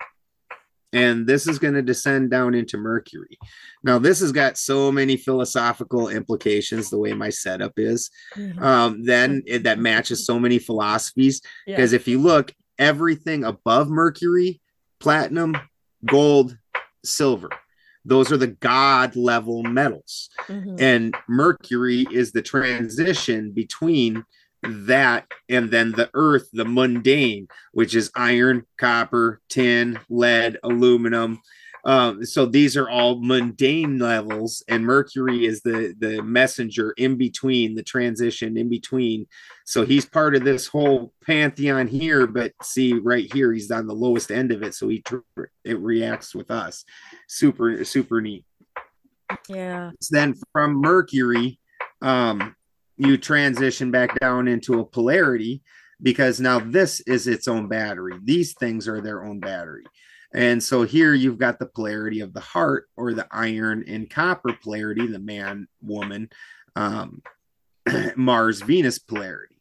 And this is going to descend down into Mercury. Now, this has got so many philosophical implications, the way my setup is, Mhm. um, then it, that matches so many philosophies. Yeah. Because if you look, everything above Mercury, platinum, gold, silver, those are the God level metals. Mhm. And Mercury is the transition between that and then the earth, the mundane, which is iron, copper, tin, lead, aluminum. Um, so these are all mundane levels, and Mercury is the the messenger in between, the transition in between. So he's part of this whole pantheon here, but see right here, he's on the lowest end of it, so he it reacts with us. Super super neat. Yeah. Then from Mercury, um, you transition back down into a polarity because now this is its own battery. These things are their own battery. And so here you've got the polarity of the heart, or the iron and copper polarity, the man, woman, um, Mars, Venus polarity.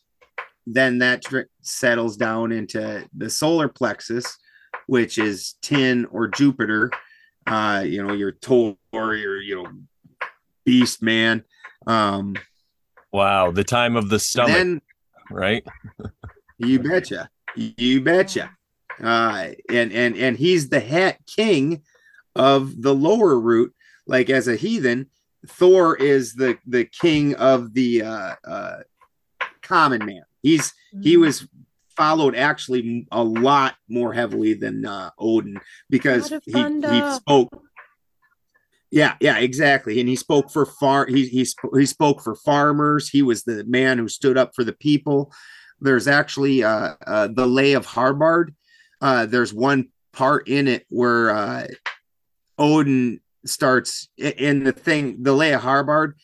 Then that tr- settles down into the solar plexus, which is tin or Jupiter. Uh, you know, your Thor, your, you know, beast man. Um, Wow, the time of the stomach, then right? you betcha, you betcha. Uh, and and and he's the head king of the lower root. Like as a heathen, Thor is the the king of the uh, uh, common man. He's he was followed actually a lot more heavily than uh, Odin because God of he thunder. he spoke. Yeah, yeah, exactly. And he spoke for far. He he sp- he spoke for farmers. He was the man who stood up for the people. There's actually uh, uh, the Lay of Harbard. Uh, there's one part in it where uh, Odin starts in the thing. The Lay of Harbard.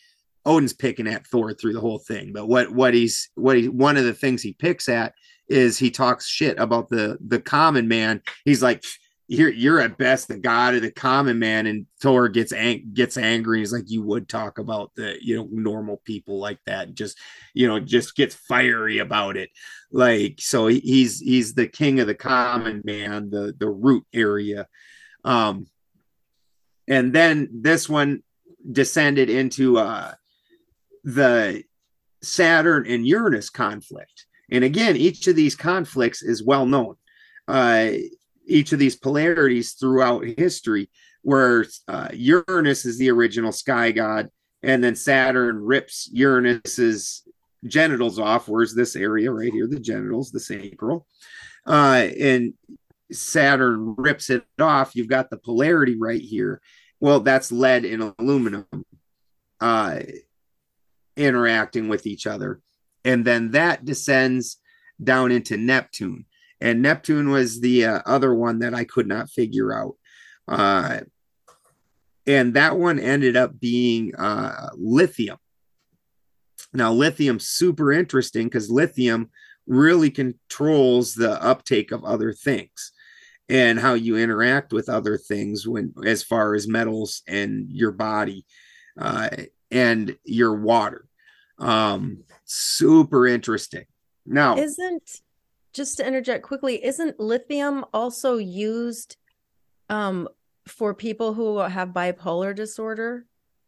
Odin's picking at Thor through the whole thing, but what what he's what he one of the things he picks at is he talks shit about the the common man. He's like, you're you're at best the god of the common man, and Thor gets ang- gets angry. He's like, you would talk about the, you know, normal people like that, just, you know, just gets fiery about it. Like, so he, he's he's the king of the common man, the the root area. Um, and then this one descended into uh the Saturn and Uranus conflict. And again, each of these conflicts is well known. Uh, each of these polarities throughout history, where uh, Uranus is the original sky god, and then Saturn rips Uranus's genitals off. Where's this area right here? The genitals, the sacral. Uh, and Saturn rips it off. You've got the polarity right here. Well, that's lead and aluminum uh, interacting with each other. And then that descends down into Neptune. And Neptune was the uh, other one that I could not figure out. Uh, and that one ended up being uh, lithium. Now, lithium's super interesting because lithium really controls the uptake of other things and how you interact with other things when, as far as metals and your body uh, and your water. Um, super interesting. Now, isn't, just to interject quickly, isn't lithium also used um, for people who have bipolar disorder?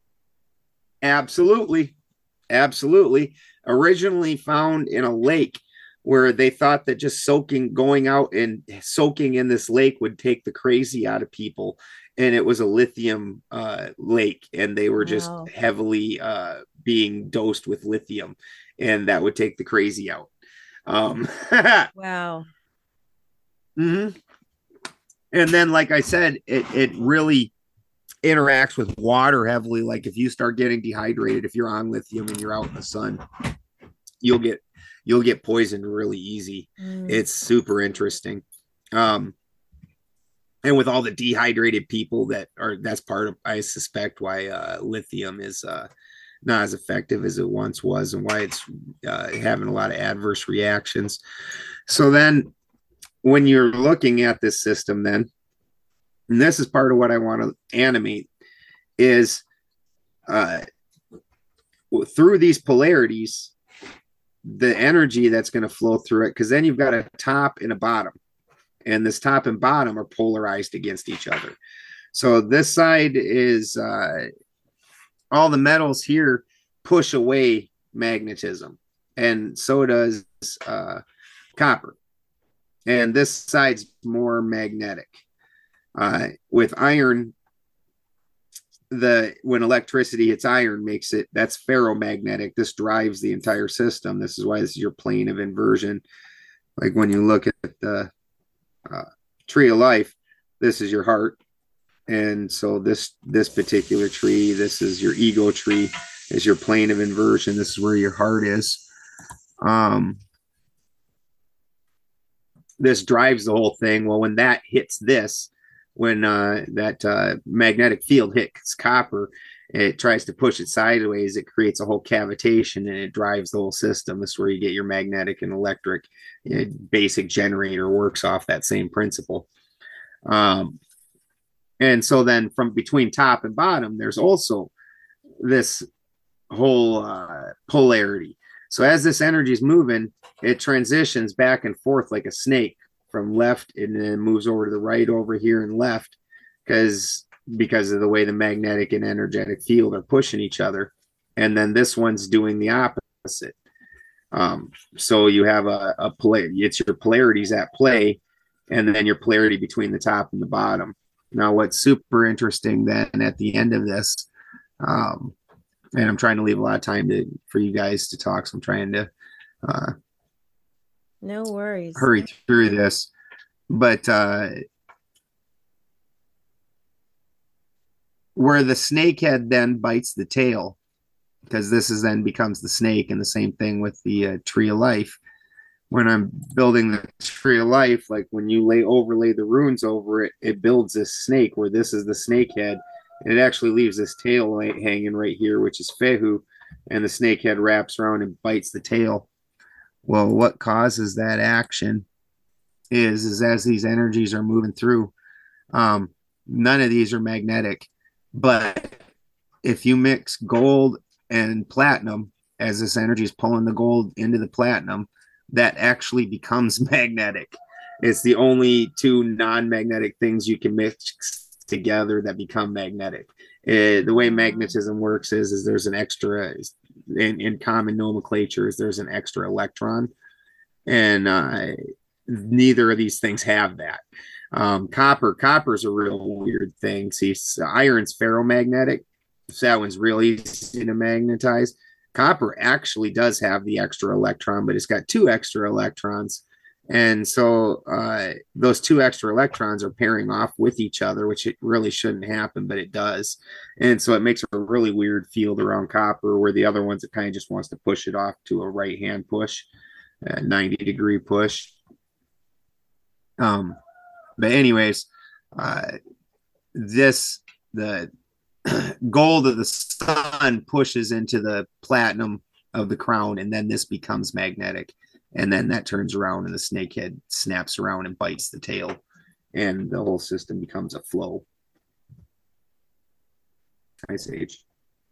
Absolutely. Absolutely. Originally found in a lake where they thought that just soaking, going out and soaking in this lake would take the crazy out of people. And it was a lithium uh, lake, and they were just Wow. heavily uh, being dosed with lithium, and that would take the crazy out. Um, Wow. Mm-hmm. And then, like I said, it, it really interacts with water heavily. Like if you start getting dehydrated, if you're on lithium and you're out in the sun, you'll get you'll get poisoned really easy. Mm. It's super interesting. Um, and with all the dehydrated people that are, that's part of, I suspect, why uh, lithium is uh, not as effective as it once was, and why it's uh, having a lot of adverse reactions. So then when you're looking at this system, then, and this is part of what I want to animate, is uh, through these polarities, the energy that's going to flow through it, because then you've got a top and a bottom, and this top and bottom are polarized against each other. So this side is uh, all the metals here push away magnetism, and so does uh, copper. And this side's more magnetic. Uh, with iron, the when electricity hits iron, makes it, that's ferromagnetic. This drives the entire system. This is why this is your plane of inversion. Like when you look at the uh, tree of life, this is your heart. And so this this particular tree, this is your ego tree, is your plane of inversion. This is where your heart is. Um, this drives the whole thing. Well, when that hits this, when uh, that uh, magnetic field hits copper, it tries to push it sideways. It creates a whole cavitation, and it drives the whole system. This is where you get your magnetic and electric, you know, basic generator works off that same principle. Um, and so then from between top and bottom, there's also this whole uh, polarity. So as this energy is moving, it transitions back and forth like a snake from left, and then moves over to the right over here and left, because because of the way the magnetic and energetic field are pushing each other. And then this one's doing the opposite. Um, so you have a, a polarity, it's your polarities at play, and then your polarity between the top and the bottom. Now, what's super interesting then at the end of this, um, and I'm trying to leave a lot of time to for you guys to talk, so I'm trying to uh, No worries. hurry through this, but uh, where the snake head then bites the tail, because this is then becomes the snake, and the same thing with the uh, tree of life. When I'm building the tree of life, like when you lay overlay the runes over it, it builds this snake where this is the snake head, and it actually leaves this tail hanging right here, which is Fehu, and the snakehead wraps around and bites the tail. Well, what causes that action is, is as these energies are moving through, um, none of these are magnetic. But if you mix gold and platinum, as this energy is pulling the gold into the platinum, that actually becomes magnetic. It's the only two non-magnetic things you can mix together that become magnetic. Uh, the way magnetism works is, is there's an extra, in, in common nomenclature, is there's an extra electron. And uh, neither of these things have that. Um, copper, copper is a real weird thing. See, iron's ferromagnetic. So that one's really easy to magnetize. Copper actually does have the extra electron, but it's got two extra electrons. And so uh, those two extra electrons are pairing off with each other, which it really shouldn't happen, but it does. And so it makes a really weird field around copper, where the other ones, it kind of just wants to push it off to a right hand push, a ninety degree push. Um, but anyways, uh, this, the gold of the sun pushes into the platinum of the crown, and then this becomes magnetic. And then that turns around and the snakehead snaps around and bites the tail, and the whole system becomes a flow. Hi, Sage.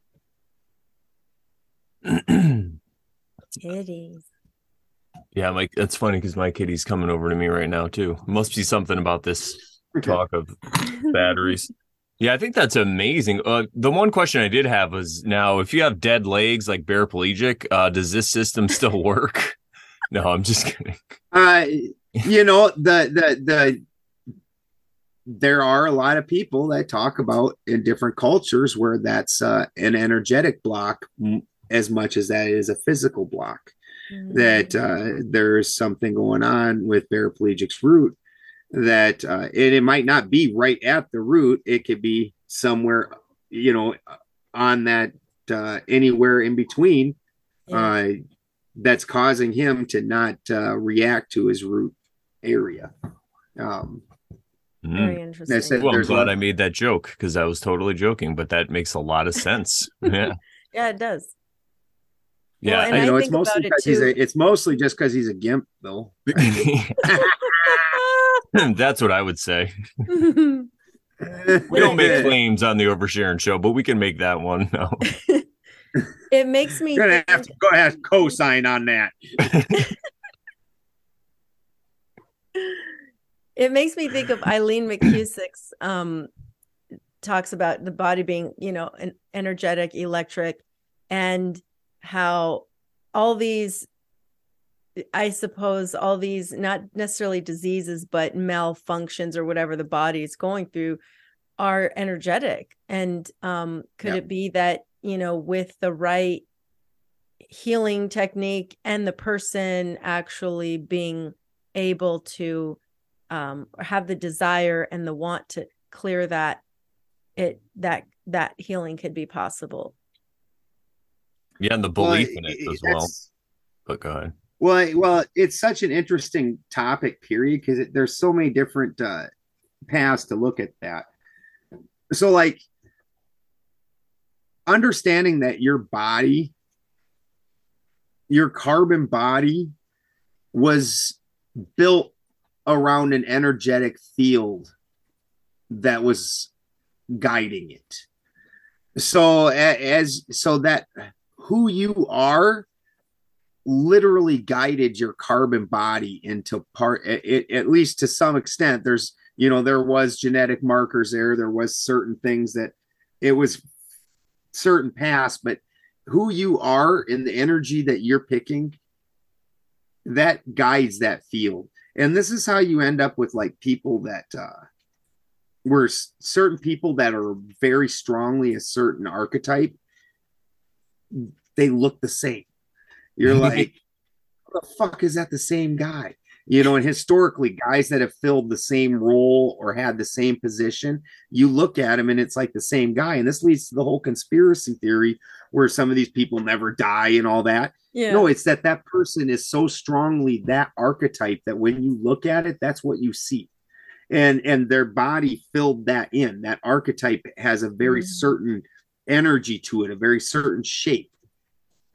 Titties. Yeah, Mike, that's funny because my kitty's coming over to me right now too. Must be something about this talk of batteries. Yeah, I think that's amazing. Uh, the one question I did have was, now, if you have dead legs like paraplegic, uh, does this system still work? No, I'm just kidding. Uh, you know, the the the there are a lot of people that talk about in different cultures where that's uh, an energetic block as much as that is a physical block. Mm-hmm. That uh, there's something going on with paraplegic's root, that uh, it, it might not be right at the root. It could be somewhere, you know, on that uh, anywhere in between. Yeah. Uh, that's causing him to not uh, react to his root area. Um, Very interesting. Said, well, I'm glad I made that joke, because I was totally joking, but that makes a lot of sense. Yeah, yeah, it does. Yeah, well, and I know it's mostly because he's a, it's mostly just because he's a gimp, though. That's what I would say. We don't make claims on the Oversharing Show, but we can make that one. No. It makes me You're gonna think... have to go ahead and co-sign on that. It makes me think of Eileen McCusick's um talks about the body being, you know, an energetic, electric, and how all these, I suppose, all these, not necessarily diseases, but malfunctions or whatever the body is going through are energetic. And um, could yep. it be that, you know, with the right healing technique and the person actually being able to um, have the desire and the want to clear that, it that that healing could be possible. Yeah, and the belief well, in it as well. But go ahead. Well, well, it's such an interesting topic, period, because there's so many different uh, paths to look at that. So, like, understanding that your body, your carbon body, was built around an energetic field that was guiding it. So, as so that who you are literally guided your carbon body into part, it, at least to some extent. There's, you know, there was genetic markers there. There was certain things that it was certain paths, but who you are and the energy that you're picking, that guides that field. And this is how you end up with like people that uh, were certain people that are very strongly a certain archetype. They look the same. You're like, what the fuck is that the same guy? You know, and historically, guys that have filled the same role or had the same position, you look at him and it's like the same guy. And this leads to the whole conspiracy theory where some of these people never die and all that. Yeah. No, it's that that person is so strongly that archetype that when you look at it, that's what you see. And and their body filled that in. That archetype has a very mm. certain energy to it, a very certain shape.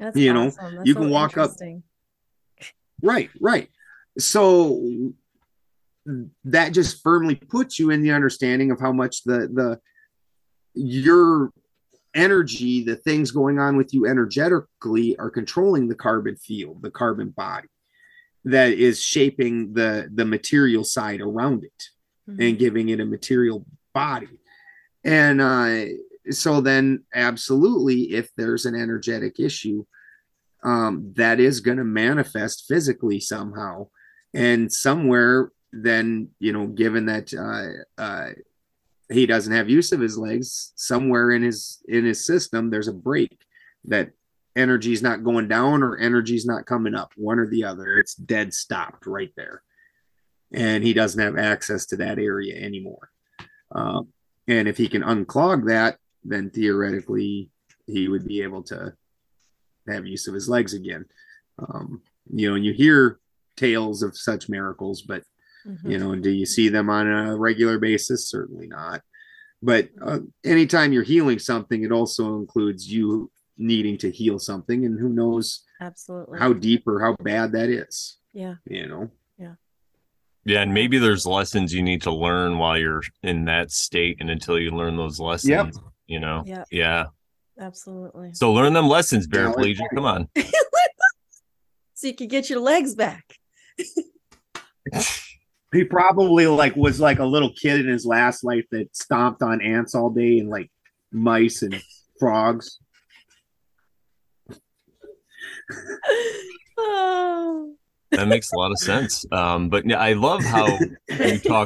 That's You know, awesome. That's you so can walk up. interesting. Right, right. So that just firmly puts you in the understanding of how much the the your energy, the things going on with you energetically, are controlling the carbon field, the carbon body that is shaping the the material side around it Mhm. and giving it a material body. And uh, so then, absolutely, if there's an energetic issue, um, that is going to manifest physically somehow, and somewhere. Then, you know, given that uh, uh, he doesn't have use of his legs, somewhere in his in his system, there's a break that energy's not going down or energy's not coming up. One or the other. It's dead stopped right there, and he doesn't have access to that area anymore. Um, and if he can unclog that, then theoretically he would be able to have use of his legs again. Um, you know, and you hear tales of such miracles, but Mhm. you know, do you see them on a regular basis? Certainly not. But uh, anytime you're healing something, it also includes you needing to heal something, and who knows Absolutely. how deep or how bad that is. Yeah. You know. Yeah, and maybe there's lessons you need to learn while you're in that state, and until you learn those lessons, Yep. you know. Yep. Yeah. Absolutely. So learn them lessons, Yeah, paraplegic. Come on. So you could get your legs back. He probably like was like a little kid in his last life that stomped on ants all day and like mice and frogs. Oh. That makes a lot of sense. Um, but yeah, I love how you talk.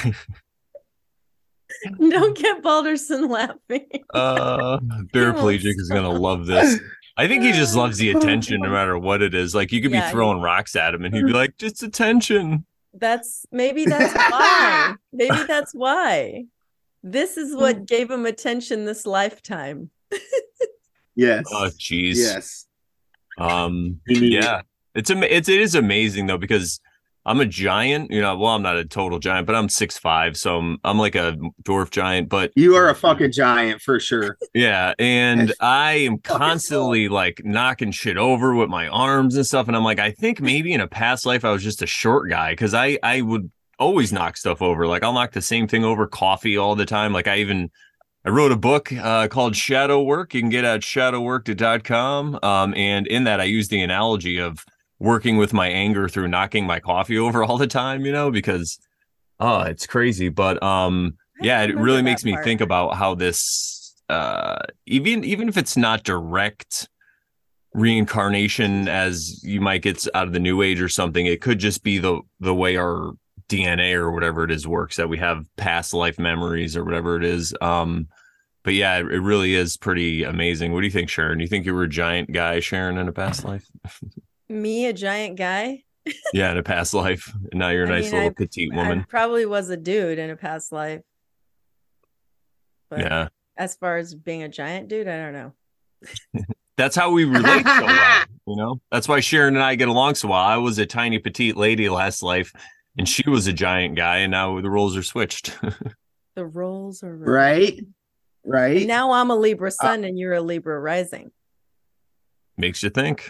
Don't get Balderson laughing. uh, paraplegic is gonna love this. I think he just loves the attention, no matter what it is. Like you could Yeah, be throwing rocks at him, and he'd be like, "Just attention." That's maybe that's why. Maybe that's why. This is what gave him attention this lifetime. Yes. Oh, geez. Yes. Um. He needed Yeah. It's ama- it's it is amazing though, because I'm a giant. You know, well, I'm not a total giant, but I'm six five, so I'm I'm like a dwarf giant. But You are a fucking giant for sure. yeah, and That's I am fucking constantly like knocking shit over with my arms and stuff. And I'm like, I think maybe in a past life I was just a short guy, because I I would always knock stuff over. Like I'll knock the same thing over, coffee all the time. Like I even I wrote a book uh, called Shadow Work. You can get it at shadow work dot com. Um, and in that, I use the analogy of working with my anger through knocking my coffee over all the time, you know, because oh, it's crazy. But um, I yeah, it remember really that makes me part. think about how this, uh, even even if it's not direct reincarnation as you might get out of the New Age or something, it could just be the the way our D N A or whatever it is works, that we have past life memories or whatever it is. Um, but yeah, it, it really is pretty amazing. What do you think, Sharon? You think you were a giant guy, Sharon, in a past life? Me, a giant guy? Yeah, in a past life. And now you're a I nice mean, little I- petite I woman. probably was a dude in a past life. But Yeah. as far as being a giant dude, I don't know. That's how we relate so well, you know? That's why Sharon and I get along so well. I was a tiny petite lady last life, and she was a giant guy, and now the roles are switched. The roles are Right. Right. And now I'm a Libra sun and you're a Libra rising. Makes you think.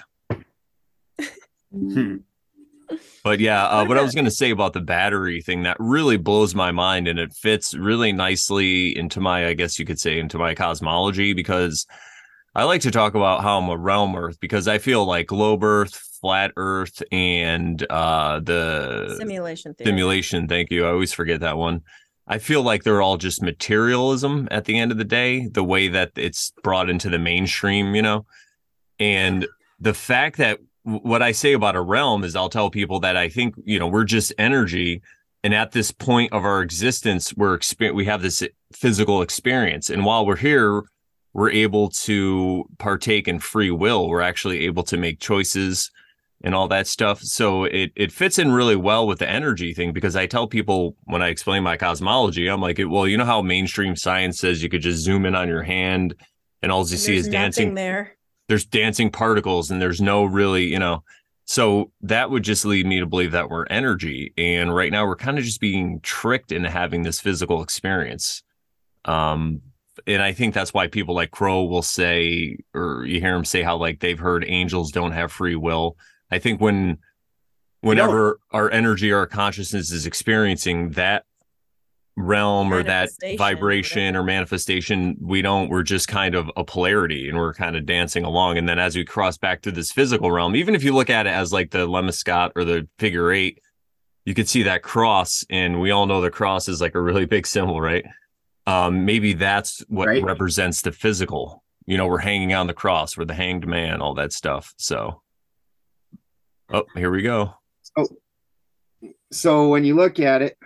Hmm. But yeah, uh, What what I about- was going to say about the battery thing, that really blows my mind, and it fits really nicely into my, I guess you could say, into my cosmology, because I like to talk about how I'm a realm Earth, because I feel like globe Earth, flat Earth, and uh, the Simulation theory. simulation. Thank you. I always forget that one. I feel like they're all just materialism at the end of the day, the way that it's brought into the mainstream, you know? And the fact that what I say about a realm is, I'll tell people that I think, you know, we're just energy. And at this point of our existence, we're exper- we have this physical experience. And while we're here, we're able to partake in free will. We're actually able to make choices and all that stuff. So it it fits in really well with the energy thing, because I tell people when I explain my cosmology, I'm like, well, you know how mainstream science says you could just zoom in on your hand and all you And see there's is nothing dancing. there. There's dancing particles and there's no really, you know, so that would just lead me to believe that we're energy. And right now we're kind of just being tricked into having this physical experience. Um, and I think that's why people like Crow will say, or you hear them say how like they've heard angels don't have free will. I think when whenever our energy or our consciousness is experiencing that realm or that vibration or manifestation, we don't, we're just kind of a polarity and we're kind of dancing along. And then as we cross back to this physical realm, even if you look at it as like the Lemniscate or the figure eight, you could see that cross, and we all know the cross is like a really big symbol, right? Um, maybe that's what right. represents the physical. You know, we're hanging on the cross, we're the hanged man, all that stuff. So, oh, here we go. So, so when you look at it,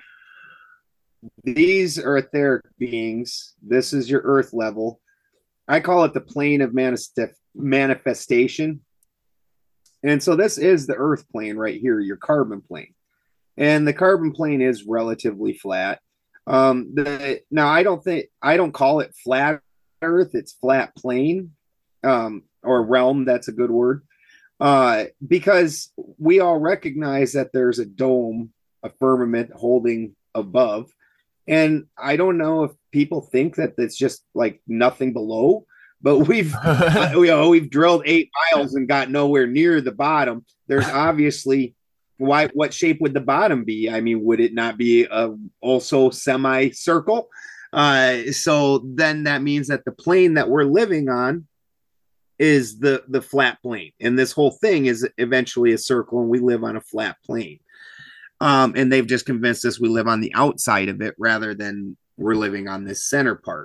these are etheric beings. This is your earth level. I call it the plane of manif- manifestation. And so this is the earth plane right here, your carbon plane. And the carbon plane is relatively flat. Um, the, now, I don't think, I don't call it flat earth. It's flat plane um, or realm. That's a good word. Uh, because we all recognize that there's a dome, a firmament holding above. And I don't know if people think that it's just like nothing below, but we've uh, we, uh, we've drilled eight miles and got nowhere near the bottom. There's obviously why. What shape would the bottom be? I mean, would it not be a also semicircle? Uh, so then that means that the plane that we're living on is the the flat plane, and this whole thing is eventually a circle, and we live on a flat plane. Um, and they've just convinced us we live on the outside of it rather than we're living on this center part.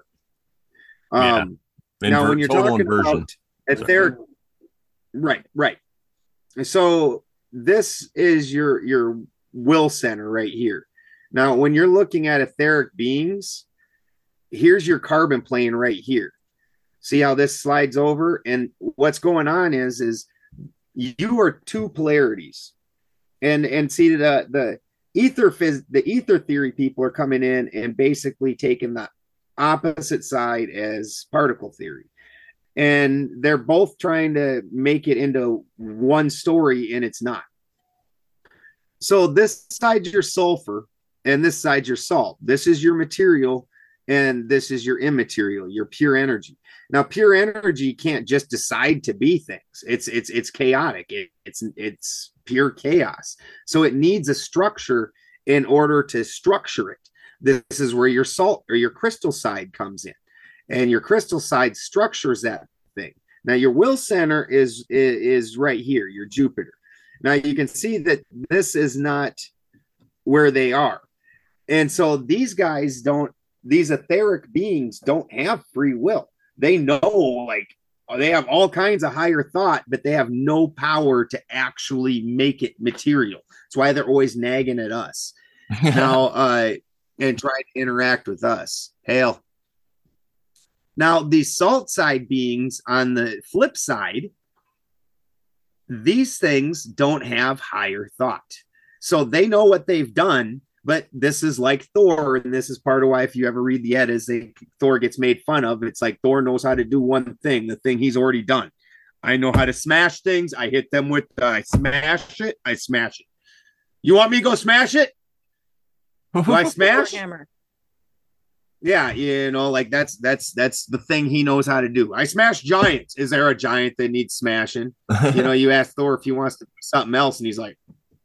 Um, yeah. Now, when you're talking inversion. about etheric, right, right. So this is your your will center right here. Now, when you're looking at etheric beings, here's your carbon plane right here. See how this slides over? And what's going on is is you are two polarities. And and see the the ether phys, the ether theory people are coming in and basically taking the opposite side as particle theory, and they're both trying to make it into one story, and it's not. So this side's your sulfur, and this side's your salt. This is your material, and this is your immaterial, your pure energy. Now, pure energy can't just decide to be things. It's it's it's chaotic. It, it's it's pure chaos. So it needs a structure in order to structure it. This is where your salt or your crystal side comes in, and your crystal side structures that thing. Now, your will center is is, is right here, your Jupiter. Now you can see that this is not where they are, and so these guys don't. These etheric beings don't have free will. They know, like, they have all kinds of higher thought, but they have no power to actually make it material. That's why they're always nagging at us now uh, and trying to interact with us. Hail. Now, the salt side beings on the flip side, these things don't have higher thought. So they know what they've done. But this is like Thor, and this is part of why if you ever read the Eddas, they, Thor gets made fun of. It's like Thor knows how to do one thing, the thing he's already done. I know how to smash things. I hit them with, uh, I smash it, I smash it. You want me to go smash it? Do I smash? Hammer. Yeah, you know, like that's that's that's the thing he knows how to do. I smash giants. Is there a giant that needs smashing? You know, you ask Thor if he wants to do something else, and he's like,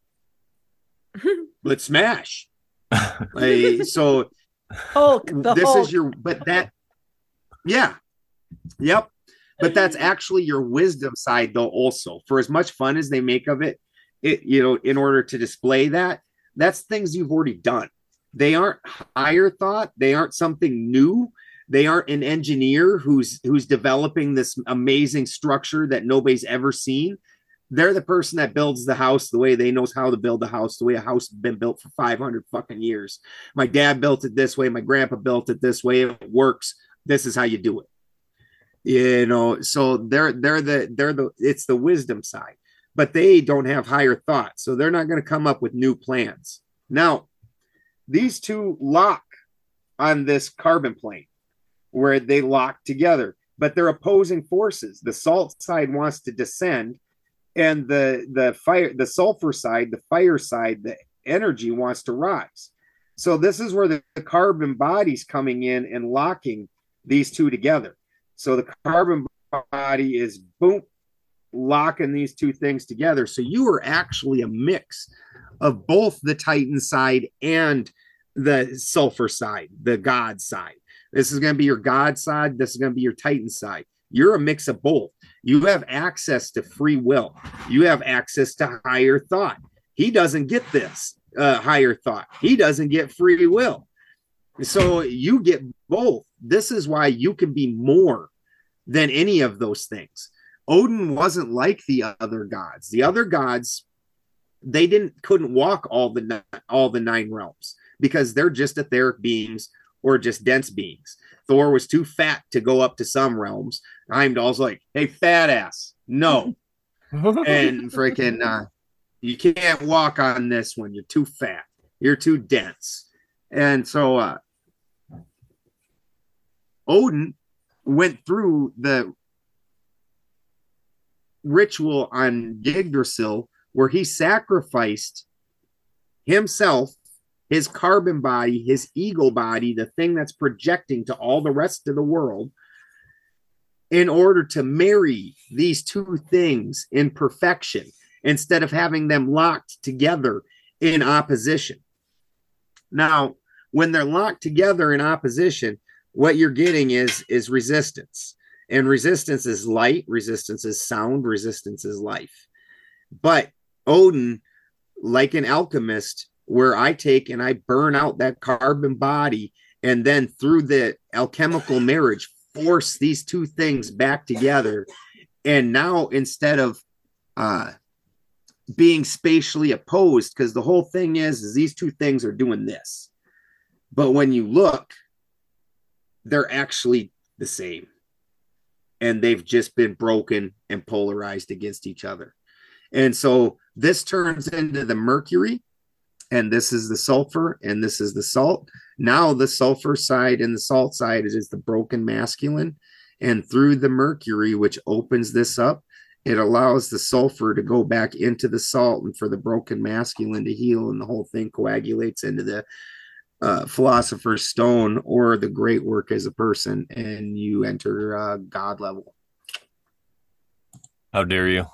let's smash. Like, so Hulk, the this Hulk. is your, but that, yeah, yep. But that's actually your wisdom side, though. Also, for as much fun as they make of it, it you know, in order to display that, that's things you've already done. They aren't higher thought. They aren't something new. They aren't an engineer who's who's developing this amazing structure that nobody's ever seen. They're the person that builds the house the way they knows how to build a house, the way a house has been built for five hundred fucking years. My dad built it this way. My grandpa built it this way. It works. This is how you do it. You know, so they're, they're the, they're the, it's the wisdom side, but they don't have higher thought. So they're not going to come up with new plans. Now, these two lock on this carbon plane where they lock together, but they're opposing forces. The salt side wants to descend, and the the fire, the sulfur side, the fire side, the energy wants to rise. So this is where the, the carbon body's coming in and locking these two together. So the carbon body is boom, locking these two things together. So you are actually a mix of both the Titan side and the sulfur side, the God side. This is going to be your God side. This is going to be your Titan side. You're a mix of both. You have access to free will. You have access to higher thought. He doesn't get this uh, higher thought. He doesn't get free will. So you get both. This is why you can be more than any of those things. Odin wasn't like the other gods. The other gods, they didn't couldn't walk all the all the nine realms because they're just etheric beings or just dense beings. Thor was too fat to go up to some realms. Heimdall's like, hey, fat ass, no. And freaking, uh, you can't walk on this one. You're too fat. You're too dense. And so uh, Odin went through the ritual on Yggdrasil where he sacrificed himself, his carbon body, his ego body, the thing that's projecting to all the rest of the world, in order to marry these two things in perfection instead of having them locked together in opposition. Now, when they're locked together in opposition, what you're getting is, is resistance. And resistance is light, resistance is sound, resistance is life. But Odin, like an alchemist, where I take and I burn out that carbon body, and then through the alchemical marriage, force these two things back together. And now instead of uh, being spatially opposed, because the whole thing is, is these two things are doing this. But when you look, they're actually the same. And they've just been broken and polarized against each other. And so this turns into the Mercury, and this is the sulfur, and this is the salt. Now the sulfur side and the salt side is the broken masculine. And through the Mercury, which opens this up, it allows the sulfur to go back into the salt and for the broken masculine to heal, and the whole thing coagulates into the uh, Philosopher's Stone, or the great work as a person, and you enter uh, God level. How dare you?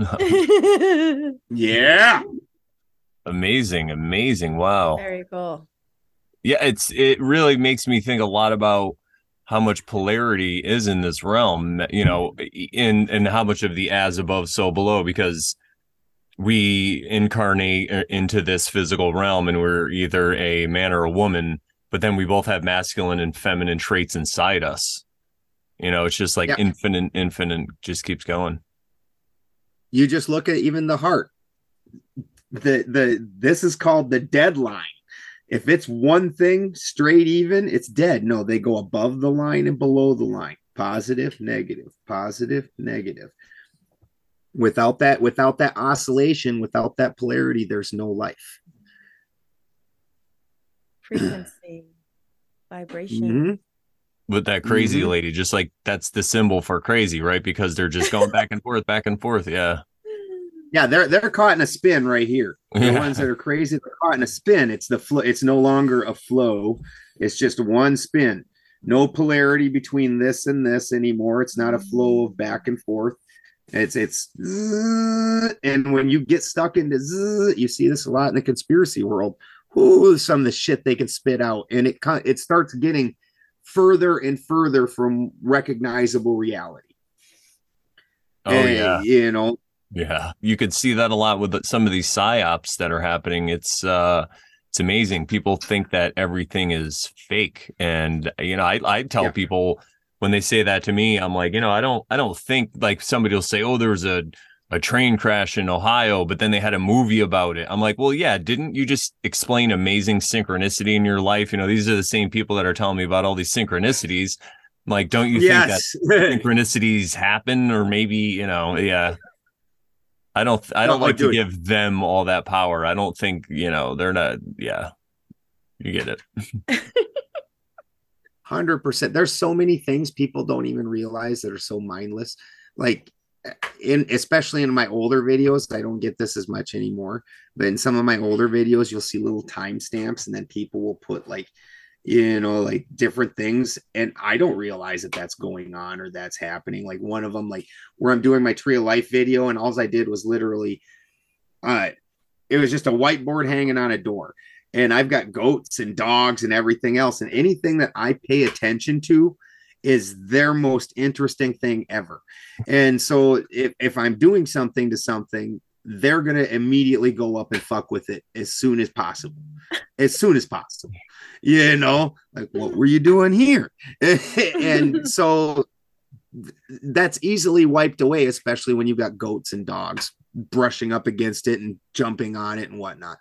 Yeah. Amazing, amazing. Wow. Very cool. Yeah, it's it really makes me think a lot about how much polarity is in this realm, you know, in and how much of the as above, so below, because we incarnate into this physical realm and we're either a man or a woman, but then we both have masculine and feminine traits inside us. You know, it's just like, yeah, infinite, infinite, just keeps going. You just look at even the heart. The the this is called the deadline. If it's one thing straight even, it's dead. No, they go above the line and below the line. Positive, negative, positive, negative. Without that, without that oscillation, without that polarity, there's no life. Frequency, vibration. Mm-hmm. With that crazy mm-hmm. lady, just like that's the symbol for crazy, right? Because they're just going back and forth, back and forth. Yeah. Yeah, they're they're caught in a spin right here. The yeah. ones that are crazy, they're caught in a spin. It's the flow. It's no longer a flow. It's just one spin. No polarity between this and this anymore. It's not a flow of back and forth. It's it's and when you get stuck into you see this a lot in the conspiracy world. Ooh, some of the shit they can spit out, and it it starts getting further and further from recognizable reality. Oh and, yeah, you know. Yeah, you could see that a lot with some of these psyops that are happening. It's uh, it's amazing. People think that everything is fake, and you know, I I tell yeah. people when they say that to me, I'm like, you know, I don't I don't think, like, somebody will say, oh, there was a a train crash in Ohio, but then they had a movie about it. I'm like, well, yeah, didn't you just explain amazing synchronicity in your life? You know, these are the same people that are telling me about all these synchronicities. Like, don't you yes. think that synchronicities happen, or maybe, you know, yeah. I don't I don't no, like to give them all that power. I don't think, you know, they're not. Yeah, you get it. one hundred percent. There's so many things people don't even realize that are so mindless. Like, in especially in my older videos, I don't get this as much anymore. But in some of my older videos, you'll see little timestamps, and then people will put like you know, like different things. And I don't realize that that's going on or that's happening. Like one of them, like where I'm doing my Tree of Life video, and all I did was literally, uh, it was just a whiteboard hanging on a door. And I've got goats and dogs and everything else. And anything that I pay attention to is their most interesting thing ever. And so if, if I'm doing something to something, they're going to immediately go up and fuck with it as soon as possible. As soon as possible. You know, like, what were you doing here? And so that's easily wiped away, especially when you've got goats and dogs brushing up against it and jumping on it and whatnot.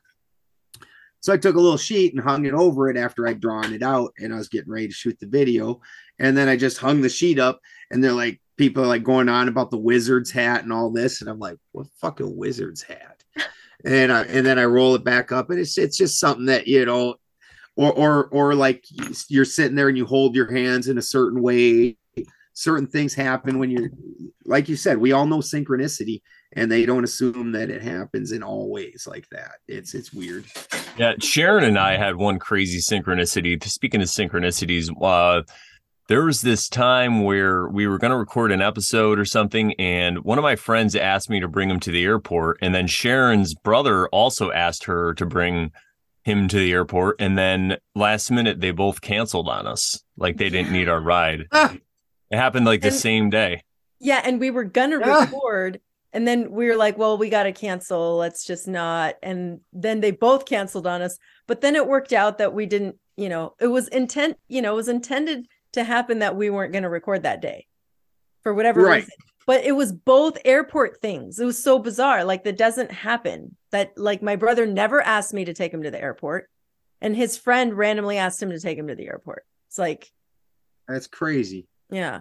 So I took a little sheet and hung it over it after I'd drawn it out, and I was getting ready to shoot the video. And then I just hung the sheet up, and they're like, people are like going on about the wizard's hat and all this. And I'm like, what fucking wizard's hat? And I, and then I roll it back up, and it's, it's just something that, you know, or, or, or like you're sitting there and you hold your hands in a certain way. Certain things happen when you're, like you said, we all know synchronicity, and they don't assume that it happens in all ways like that. It's, it's weird. Yeah. Sharon and I had one crazy synchronicity. Speaking of synchronicities, uh, there was this time where we were going to record an episode or something, and one of my friends asked me to bring him to the airport. And then Sharon's brother also asked her to bring him to the airport. And then last minute, they both canceled on us. Like they didn't need our ride. It happened like the And- same day. Yeah, and we were gonna record, and then we were like, well, we got to cancel. Let's just not. And then they both canceled on us. But then it worked out that we didn't, you know, it was intent, you know, it was intended to happen that we weren't going to record that day for whatever Right. reason. But it was both airport things. It was so bizarre. Like that doesn't happen. That like my brother never asked me to take him to the airport, and his friend randomly asked him to take him to the airport. It's like, That's crazy. yeah.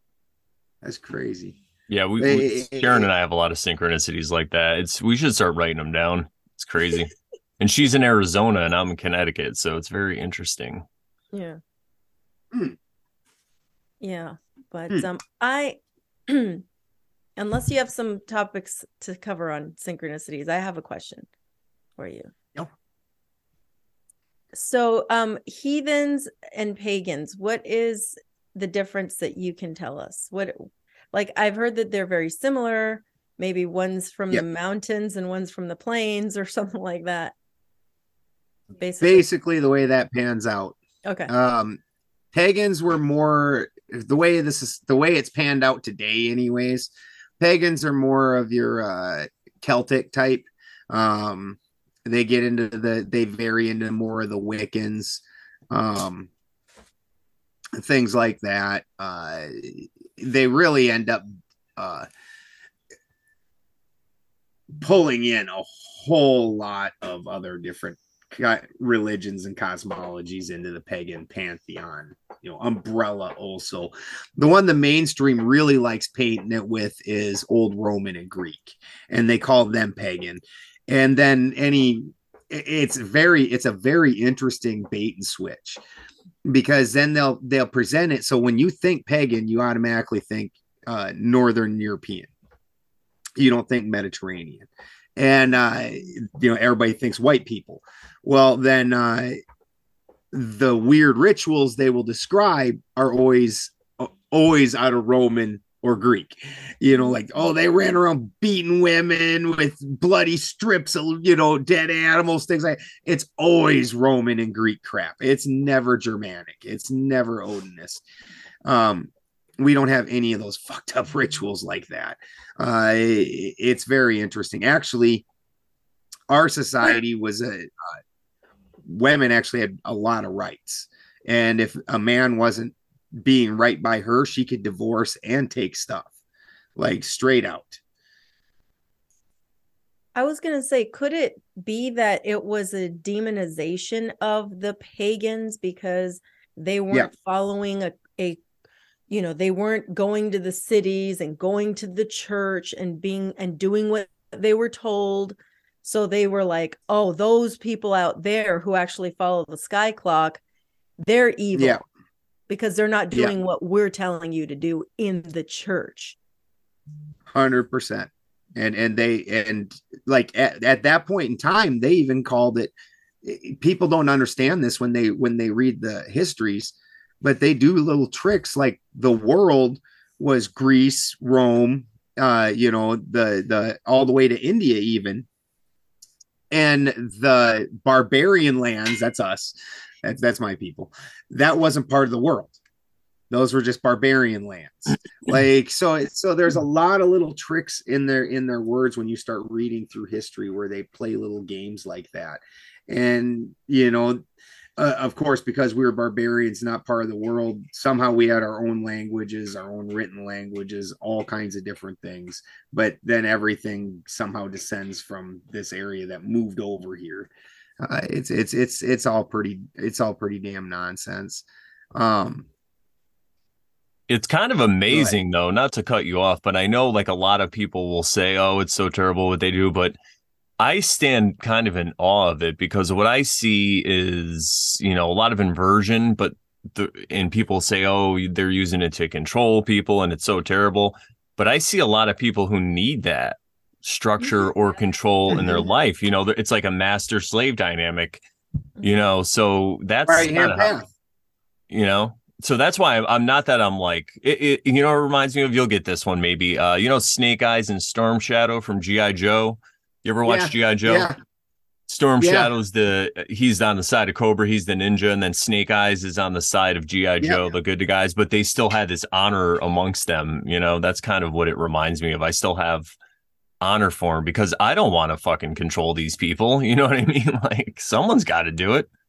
That's crazy. Yeah, we, Hey, we hey, Sharon hey. and I have a lot of synchronicities like that. It's we should start writing them down. It's crazy. And she's in Arizona and I'm in Connecticut, so it's very interesting. Yeah. Hmm. Yeah. But Hmm. um I unless you have some topics to cover on synchronicities, I have a question for you. No. So um heathens and pagans, what is the difference that you can tell us? What, like I've heard that they're very similar. Maybe one's from Yep. the mountains and one's from the plains or something like that. Basically. Basically, the way that pans out. Okay. Um, pagans were more the way this is the way it's panned out today, anyways. Pagans are more of your uh, Celtic type. Um, they get into the they vary into more of the Wiccans, um, things like that. Uh, they really end up uh, pulling in a whole lot of other different religions and cosmologies into the pagan pantheon, you know, umbrella. Also, the one the mainstream really likes painting it with is old Roman and Greek, and they call them pagan. And then any it's very it's a very interesting bait and switch, because then they'll they'll present it so when you think pagan, you automatically think uh Northern European, you don't think Mediterranean. And uh you know, everybody thinks white people. Well, then uh the weird rituals they will describe are always always out of Roman or Greek, you know, like, oh, they ran around beating women with bloody strips of, you know, dead animals, things like that. It's always Roman and Greek crap. It's never Germanic. It's never Odinist. Um, we don't have any of those fucked up rituals like that. Uh, it's very interesting. Actually, our society was a, uh, women actually had a lot of rights. And if a man wasn't being right by her, she could divorce and take stuff, like straight out. I was going to say, could it be that it was a demonization of the pagans because they weren't Yeah. following a, a, you know, they weren't going to the cities and going to the church and being and doing what they were told. So they were like, oh, those people out there who actually follow the sky clock, they're evil. Yeah. Because they're not doing Yeah. what we're telling you to do in the church. one hundred percent. And and they and like at, at that point in time, they even called it people don't understand this when they when they read the histories, but they do little tricks like the world was Greece, Rome, uh, you know, the the all the way to India even. And the barbarian lands, that's us. That's that's my people. That wasn't part of the world. Those were just barbarian lands. Like so so there's a lot of little tricks in their in their words when you start reading through history where they play little games like that. And you know, uh, of course, because we were barbarians, not part of the world, somehow we had our own languages, our own written languages, all kinds of different things. But then everything somehow descends from this area that moved over here. Uh, it's it's it's it's all pretty it's all pretty damn nonsense. Um, It's kind of amazing, though, not to cut you off, but I know like a lot of people will say, oh, it's so terrible what they do. But I stand kind of in awe of it because what I see is, you know, a lot of inversion, but the, and people say, oh, they're using it to control people and it's so terrible. But I see a lot of people who need that structure or control in their life. You know, it's like a master slave dynamic, you know, so that's right hand path. You know, so that's why I'm, I'm not that I'm like, it, it, you know, it reminds me of, you'll get this one maybe, uh, you know, Snake Eyes and Storm Shadow from G I. Joe. You ever watch yeah, G I. Joe? Yeah. Storm yeah. Shadow's the, he's on the side of Cobra, he's the ninja, and then Snake Eyes is on the side of G I. Yeah. Joe, the good guys, but they still had this honor amongst them. You know, that's kind of what it reminds me of. I still have honor for him because I don't want to fucking control these people. You know what I mean? Like, someone's got to do it.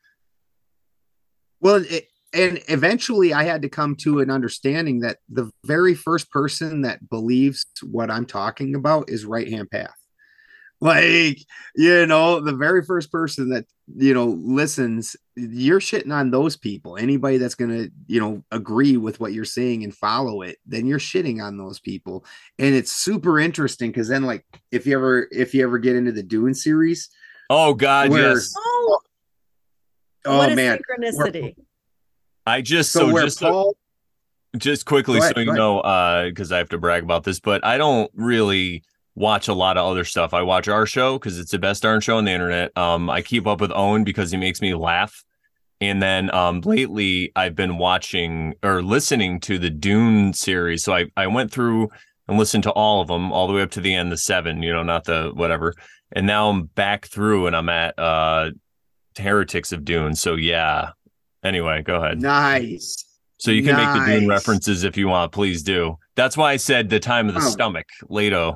Well, it, and eventually I had to come to an understanding that the very first person that believes what I'm talking about is Right Hand Path. Like, you know, the very first person that, you know, listens, you're shitting on those people. Anybody that's going to, you know, agree with what you're saying and follow it, then you're shitting on those people. And it's super interesting because then, like, if you ever, if you ever get into the Dune series. Oh, God, where, yes. Oh, oh what a man. synchronicity. Where, I just, so, so where just, Paul, just quickly, ahead, so you know, uh, because I have to brag about this, but I don't really watch a lot of other stuff. I watch our show because it's the best darn show on the internet. Um, I keep up with Owen because he makes me laugh. And then um, lately I've been watching or listening to the Dune series. So I, I went through and listened to all of them all the way up to the end, the seven, you know, not the whatever. And now I'm back through and I'm at uh, Heretics of Dune. So yeah. Anyway, go ahead. Nice. So you can nice. make the Dune references if you want. Please do. That's why I said the time of the oh. stomach, Leto.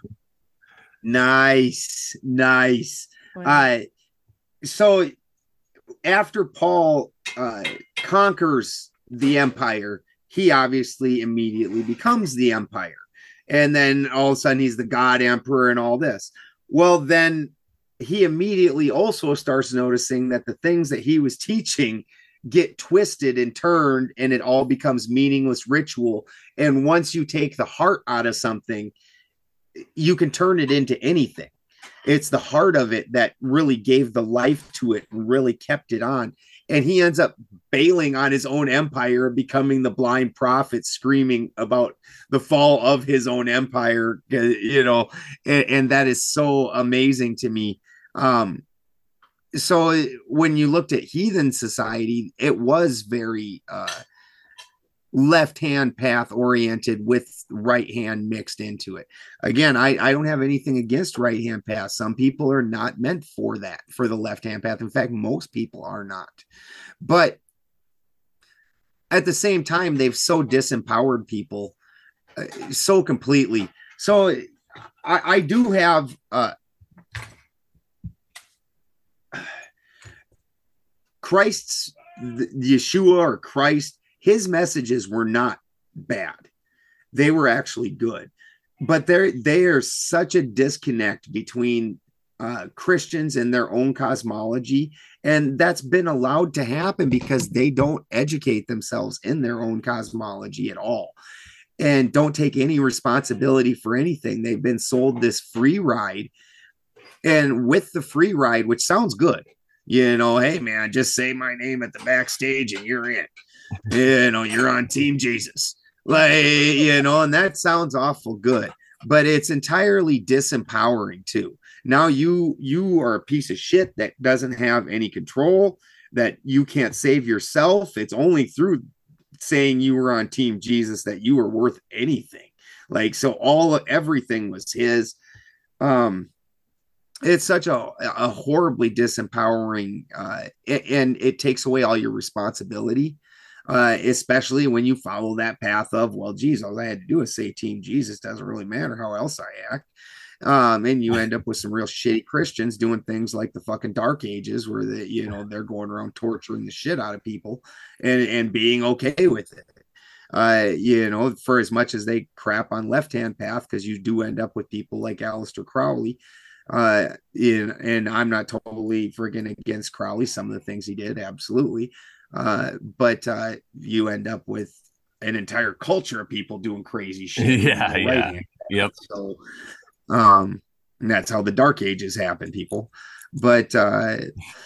Nice, nice. Wow. Uh, so after Paul uh, conquers the Empire, he obviously immediately becomes the Empire. And then all of a sudden he's the God Emperor and all this. Well, then he immediately also starts noticing that the things that he was teaching get twisted and turned and it all becomes meaningless ritual. And once you take the heart out of something, you can turn it into anything. It's the heart of it that really gave the life to it and really kept it on. And he ends up bailing on his own empire, becoming the blind prophet, screaming about the fall of his own empire, you know, and, and that is so amazing to me. Um, so when you looked at heathen society, it was very uh, left-hand path oriented with right hand mixed into it. Again, I, I don't have anything against right-hand path. Some people are not meant for that, for the left-hand path. In fact, most people are not. But at the same time, they've so disempowered people uh, so completely. So I, I do have uh, Christ's, Yeshua or Christ, his messages were not bad. They were actually good. But there, there's such a disconnect between uh, Christians and their own cosmology. And that's been allowed to happen because they don't educate themselves in their own cosmology at all. And don't take any responsibility for anything. They've been sold this free ride. And with the free ride, which sounds good, you know, hey man, just say my name at the backstage and you're in. You know, you're on Team Jesus. Like, you know, and that sounds awful good, but it's entirely disempowering too. Now you you are a piece of shit that doesn't have any control, that you can't save yourself. It's only through saying you were on team Jesus that you were worth anything. Like, so all everything was his. Um, it's such a, a horribly disempowering, uh, and it takes away all your responsibility, uh, especially when you follow that path of, well, geez, all I had to do is say team Jesus, doesn't really matter how else I act. Um, and you end up with some real shitty Christians doing things like the fucking Dark Ages, where they, you know, they're going around torturing the shit out of people and and being okay with it. Uh, you know, for as much as they crap on Left Hand Path, because you do end up with people like Aleister Crowley. Uh, in, and I'm not totally friggin' against Crowley. Some of the things he did, absolutely. Uh, but uh, you end up with an entire culture of people doing crazy shit. Yeah, yeah, right. Yep. So, um, and that's how the Dark Ages happen, people. But uh,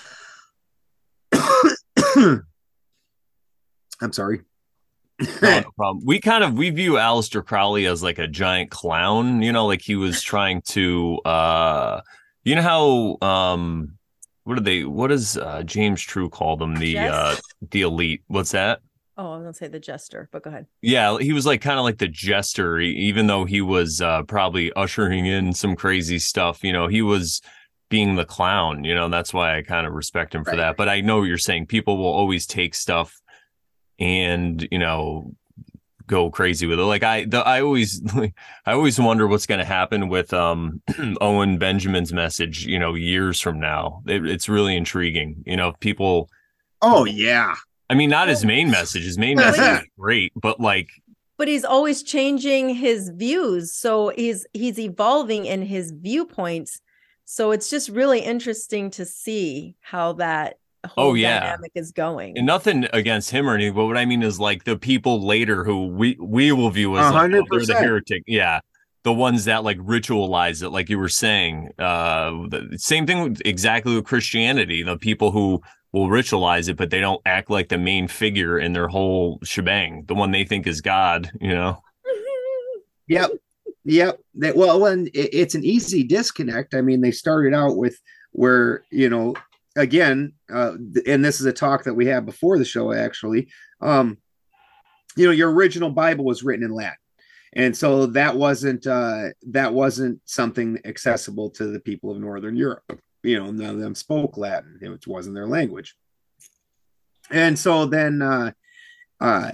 I'm sorry. No, no problem. We kind of we view Aleister Crowley as like a giant clown, you know, like he was trying to uh you know how um what do they what does uh James True call them? The Jest? uh the elite. What's that? Oh, I was gonna say the jester, but go ahead. Yeah, he was like kind of like the jester, even though he was uh probably ushering in some crazy stuff, you know, he was being the clown, you know, that's why I kind of respect him for right. that. But I know what you're saying, people will always take stuff and, you know, go crazy with it. Like I, the, I always, like, I always wonder what's going to happen with um, Owen Benjamin's message, you know, years from now. It, it's really intriguing. You know, people. Oh, yeah. I mean, not his main message. His main message is great, but like. But he's always changing his views. So he's, he's evolving in his viewpoints. So it's just really interesting to see how that whole oh yeah dynamic is going. And nothing against him or anything, but what I mean is like the people later who we we will view as like, oh, they're the heretic. Yeah, the ones that like ritualize it, like you were saying. Uh, the same thing with, exactly with Christianity. The people who will ritualize it, but they don't act like the main figure in their whole shebang, the one they think is God. You know. Yep. Yep. That, well, and it, it's an easy disconnect. I mean, they started out with where, you know, again, uh, and this is a talk that we had before the show, actually, um, you know, your original Bible was written in Latin. And so that wasn't, uh, that wasn't something accessible to the people of Northern Europe. You know, none of them spoke Latin. It wasn't their language. And so then, uh, uh,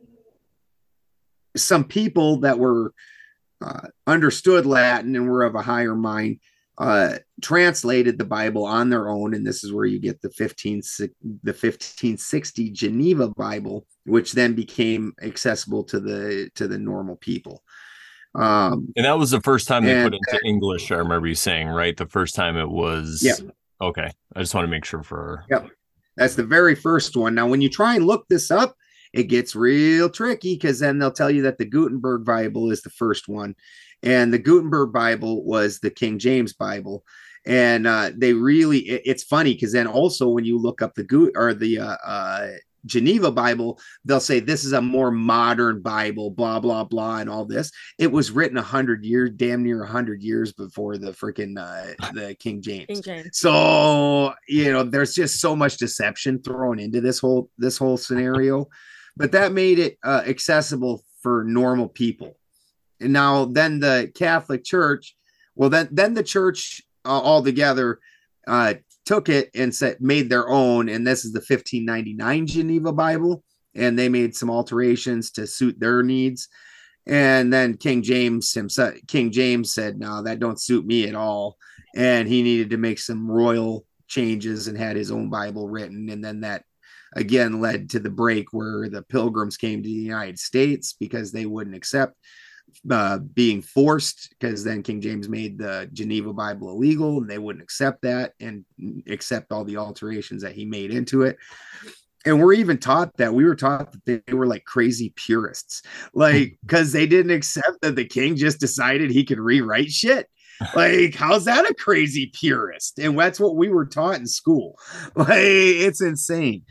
some people that were, uh, understood Latin and were of a higher mind, uh translated the Bible on their own, and this is where you get the fifteen the fifteen sixty Geneva Bible, which then became accessible to the to the normal people. Um and that was the first time they put into English. I remember you saying, right? The first time it was. Yeah. Okay, I just want to make sure for. Yep, that's the very first one. Now, when you try and look this up, it gets real tricky, because then they'll tell you that the Gutenberg Bible is the first one. And the Gutenberg Bible was the King James Bible. And uh, they really, it, it's funny, because then also when you look up the Gut or the uh, uh, Geneva Bible, they'll say this is a more modern Bible, blah, blah, blah, and all this. It was written a hundred years, damn near a hundred years before the freaking uh, the King James. King James. So, you know, there's just so much deception thrown into this whole, this whole scenario, but that made it uh, accessible for normal people. And now then the Catholic Church, well, then, then the church uh, altogether uh, took it and said, made their own. And this is the fifteen ninety-nine Geneva Bible. And they made some alterations to suit their needs. And then King James himself, King James said, no, that don't suit me at all. And he needed to make some royal changes and had his own Bible written. And then that again led to the break where the Pilgrims came to the United States because they wouldn't accept uh being forced, because then King James made the Geneva Bible illegal and they wouldn't accept that and accept all the alterations that he made into it. And we're even taught that we were taught that they were like crazy purists, like because they didn't accept that the king just decided he could rewrite shit. Like, how's that a crazy purist? And that's what we were taught in school. Like, it's insane.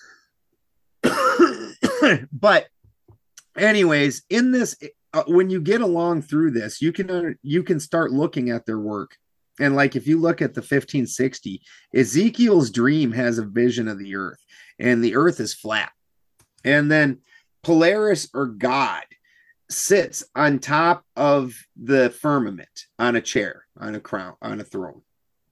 But anyways, in this Uh, when you get along through this, you can uh, you can start looking at their work And like if you look at the fifteen sixty, Ezekiel's dream has a vision of the earth, and the earth is flat. And then Polaris, or God, sits on top of the firmament on a chair, on a crown, on a throne.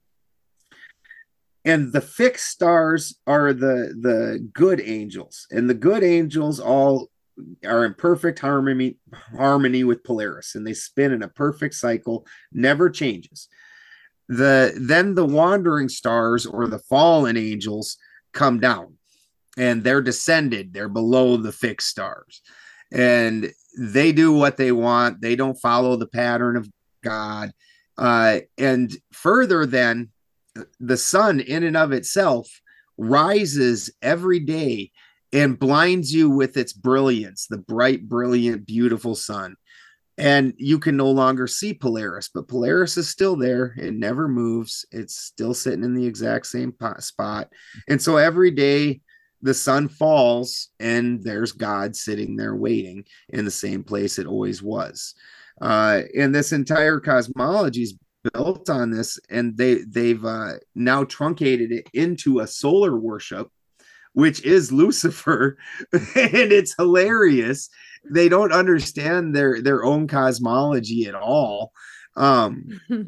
And the fixed stars are the the good angels, and the good angels all are in perfect harmony harmony with Polaris, and they spin in a perfect cycle, never changes. The then the wandering stars, or the fallen angels, come down, and they're descended, they're below the fixed stars, and they do what they want. They don't follow the pattern of God. Uh, and further, then the sun in and of itself rises every day and blinds you with its brilliance, the bright, brilliant, beautiful sun. And you can no longer see Polaris, but Polaris is still there. It never moves. It's still sitting in the exact same spot. And so every day the sun falls, and there's God sitting there waiting in the same place it always was. Uh, and this entire cosmology is built on this, and they they've uh, now truncated it into a solar worship, which is Lucifer, and it's hilarious. They don't understand their their own cosmology at all. Um,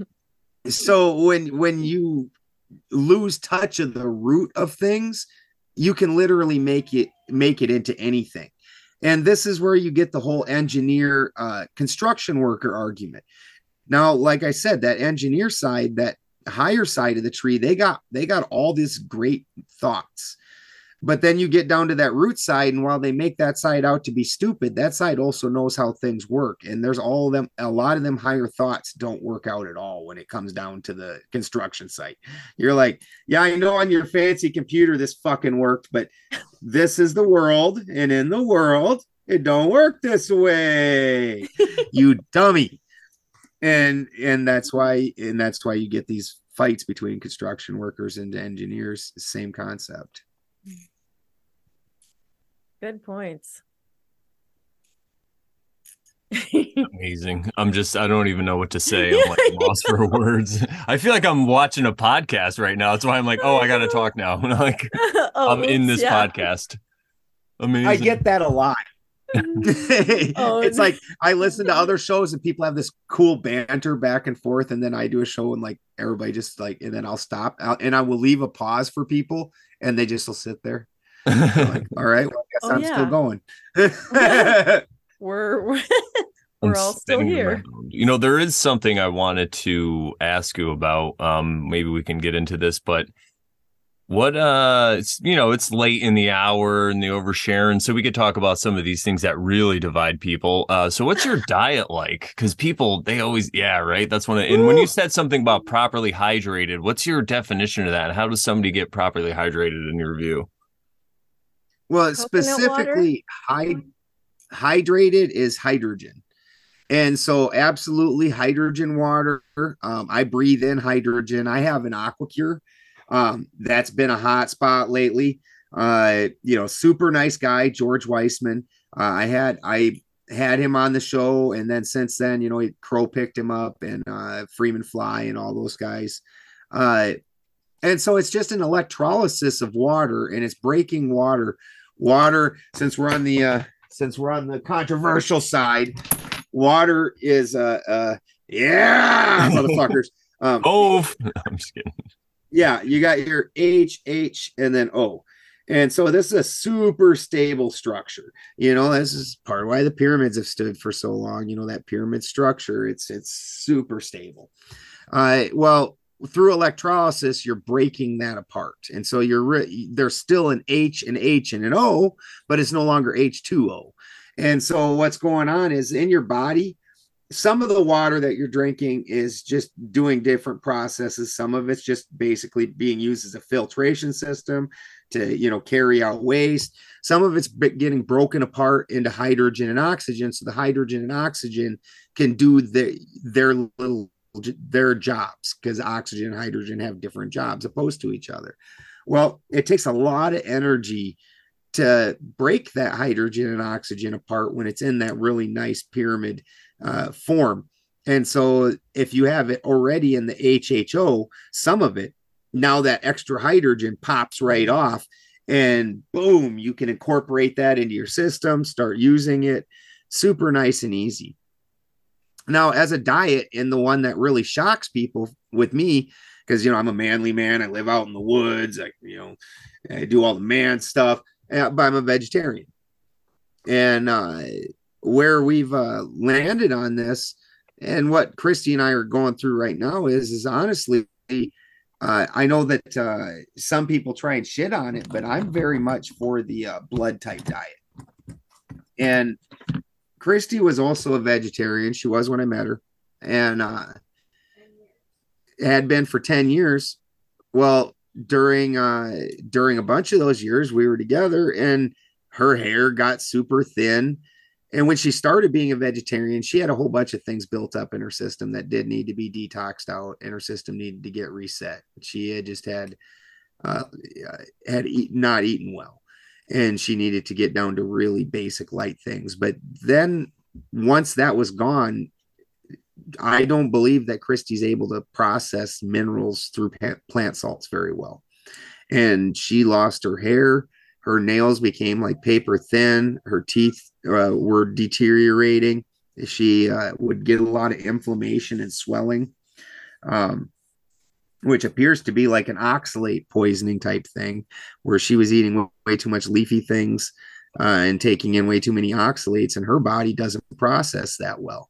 so when when you lose touch of the root of things, you can literally make it make it into anything. And this is where you get the whole engineer uh, construction worker argument. Now, like I said, that engineer side, that higher side of the tree, they got they got all these great thoughts. But then you get down to that root side, and while they make that side out to be stupid, that side also knows how things work. And there's all of them, a lot of them higher thoughts don't work out at all when it comes down to the construction site. You're like, yeah, I know on your fancy computer this fucking worked, but this is the world, and in the world, it don't work this way. You dummy. And and that's why and that's why you get these fights between construction workers and engineers. Same concept. Good points. Amazing. I'm just, I don't even know what to say. I'm like lost for words. I feel like I'm watching a podcast right now. That's why I'm like, oh, I got to talk now. Like, oh, I'm in oops, this yeah. podcast. Amazing. I get that a lot. Oh, It's like I listen to other shows and people have this cool banter back and forth, and then I do a show and like everybody just like, and then I'll stop I'll, and I will leave a pause for people, and they just will sit there. I'm like, all right, well, I guess Oh, I'm yeah. still going. We're we're, I'm we're all still spinning here. around. You know, there is something I wanted to ask you about. Um, maybe we can get into this, but what uh it's you know, it's late in the hour and the oversharing, so we could talk about some of these things that really divide people. Uh so what's your diet like? Because people, they always, yeah, right. That's one of, and when you said something about properly hydrated, what's your definition of that? How does somebody get properly hydrated in your view? Well, Coconut specifically hy- hydrated is hydrogen. And so absolutely hydrogen water. Um, I breathe in hydrogen. I have an AquaCure. Um, that's been a hot spot lately. Uh, you know, super nice guy, George Weissman. Uh, I had I had him on the show, and then since then, you know, he, Crow picked him up, and uh, Freeman Fly and all those guys. Uh, and so it's just an electrolysis of water, and it's breaking water. Water, since we're on the uh, since we're on the controversial side, water is uh, uh yeah, motherfuckers. Um, Oh, I'm just kidding. yeah, you got your H, H, and then O. And so this is a super stable structure. You know, this is part of why the pyramids have stood for so long. You know, that pyramid structure, it's it's super stable. Uh, well, through electrolysis, you're breaking that apart. And so you're re- there's still an H, an H, and an O, but it's no longer H two O. And so what's going on is in your body, some of the water that you're drinking is just doing different processes. Some of it's just basically being used as a filtration system to, you know, carry out waste. Some of it's getting broken apart into hydrogen and oxygen. So the hydrogen and oxygen can do the, their little, their jobs, because oxygen and hydrogen have different jobs opposed to each other. Well, it takes a lot of energy to break that hydrogen and oxygen apart when it's in that really nice pyramid uh, form. And so if you have it already in the H H O, some of it, now that extra hydrogen pops right off, and boom, you can incorporate that into your system, start using it. Super nice and easy. Now, as a diet, and the one that really shocks people with me, because, you know, I'm a manly man, I live out in the woods, I, you know, I do all the man stuff, but I'm a vegetarian. And uh, where we've uh, landed on this, and what Christy and I are going through right now is, is honestly, uh, I know that uh, some people try and shit on it, but I'm very much for the uh, blood type diet. And Christy was also a vegetarian. She was when I met her, and uh, had been for ten years. Well, during uh, during a bunch of those years, we were together, and her hair got super thin. And when she started being a vegetarian, she had a whole bunch of things built up in her system that did need to be detoxed out, and her system needed to get reset. She had just had uh, had eat, not eaten well, and she needed to get down to really basic light things. But then once that was gone, I don't believe that Christy's able to process minerals through plant salts very well. And she lost her hair. Her nails became like paper thin. Her teeth uh, were deteriorating. She uh, would get a lot of inflammation and swelling, um, which appears to be like an oxalate poisoning type thing, where she was eating way too much leafy things uh, and taking in way too many oxalates, and her body doesn't process that well.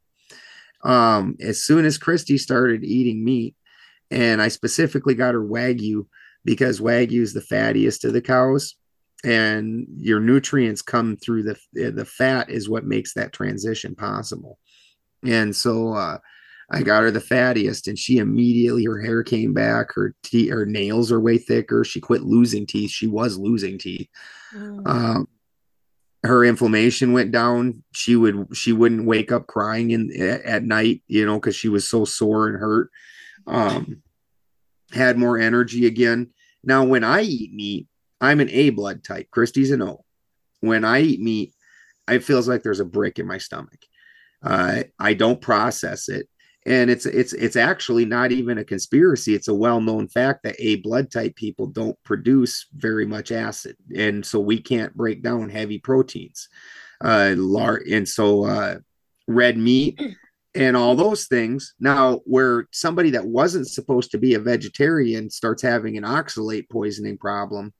Um, as soon as Christy started eating meat, and I specifically got her Wagyu because Wagyu is the fattiest of the cows, and your nutrients come through the the fat is what makes that transition possible. And so uh, I got her the fattiest, and she immediately, her hair came back, her teeth, her nails are way thicker. She quit losing teeth. She was losing teeth. Mm. Um, her inflammation went down. She would she wouldn't wake up crying in at night, you know, because she was so sore and hurt. Um, had more energy again. Now, when I eat meat, I'm an A blood type. Christy's an O. When I eat meat, it feels like there's a brick in my stomach. Uh, I don't process it. And it's it's it's actually not even a conspiracy. It's a well-known fact that A blood type people don't produce very much acid. And so we can't break down heavy proteins. Uh, lar- and so uh, red meat and all those things. Now, where somebody that wasn't supposed to be a vegetarian starts having an oxalate poisoning problem,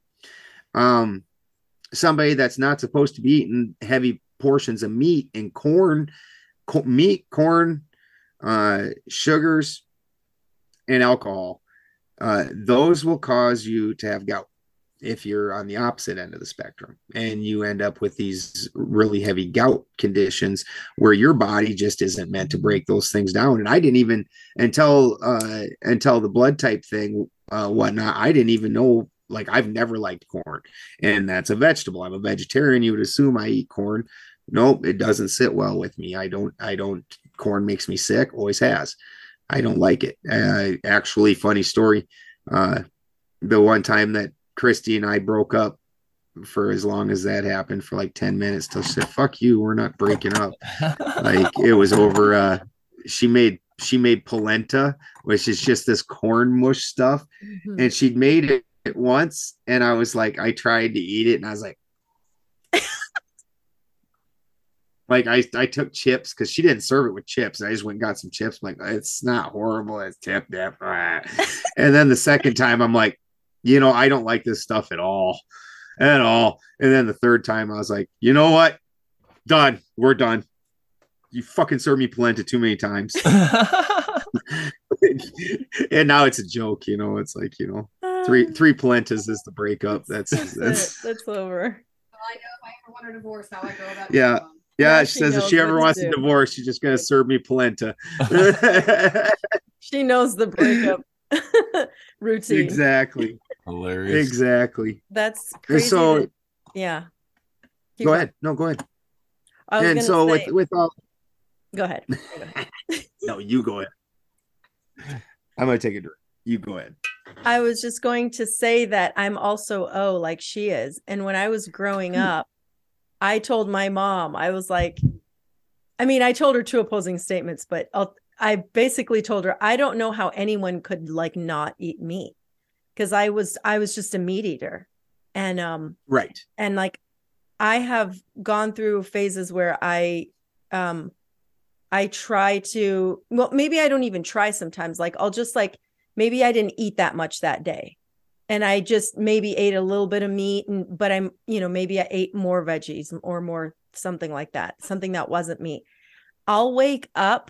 um, somebody that's not supposed to be eating heavy portions of meat and corn, co- meat, corn, uh, sugars, and alcohol, uh, those will cause you to have gout if you're on the opposite end of the spectrum, and you end up with these really heavy gout conditions where your body just isn't meant to break those things down. And I didn't even until uh, until the blood type thing, uh, whatnot, I didn't even know. Like, I've never liked corn, and that's a vegetable. I'm a vegetarian. You would assume I eat corn. Nope, it doesn't sit well with me. I don't, I don't, corn makes me sick, always has. I don't like it. Uh, actually, funny story. Uh, the one time that Christy and I broke up for as long as that happened, for like ten minutes, till she said, fuck you, we're not breaking up. Like, it was over. Uh, she made, she made polenta, which is just this corn mush stuff. Mm-hmm. And she'd made it it once, and I was like, I tried to eat it, and I was like, like I, I took chips because she didn't serve it with chips. I just went and got some chips. I'm like, it's not horrible. It's tip dip. And then the second time, I'm like, you know, I don't like this stuff at all, at all. And then the third time, I was like, you know what? Done. We're done. You fucking served me polenta too many times. And now it's a joke, you know. It's like, you know, three three polentas is the breakup. That's that's that's, that's over. Well, I know if I ever want a divorce, how I go about yeah. it. Yeah, she, she says if she ever wants a divorce, she's just gonna serve me polenta. She knows the breakup routine. Exactly. Hilarious. Exactly. That's crazy. So that, yeah. Keep go going. ahead. No, go ahead. I was and so say, with with all. Go ahead. Go ahead. No, you go ahead. I'm gonna take a drink. You go ahead. I was just going to say that I'm also O, like she is, and when I was growing up, I told my mom, I was like, I mean, I told her two opposing statements, but I'll, I basically told her, I don't know how anyone could like not eat meat. Cause I was, I was just a meat eater. And, um, right. And like, I have gone through phases where I, um, I try to, well, maybe I don't even try sometimes. Like, I'll just like, maybe I didn't eat that much that day. And I just maybe ate a little bit of meat, and but I'm, you know, maybe I ate more veggies or more something like that, something that wasn't meat. I'll wake up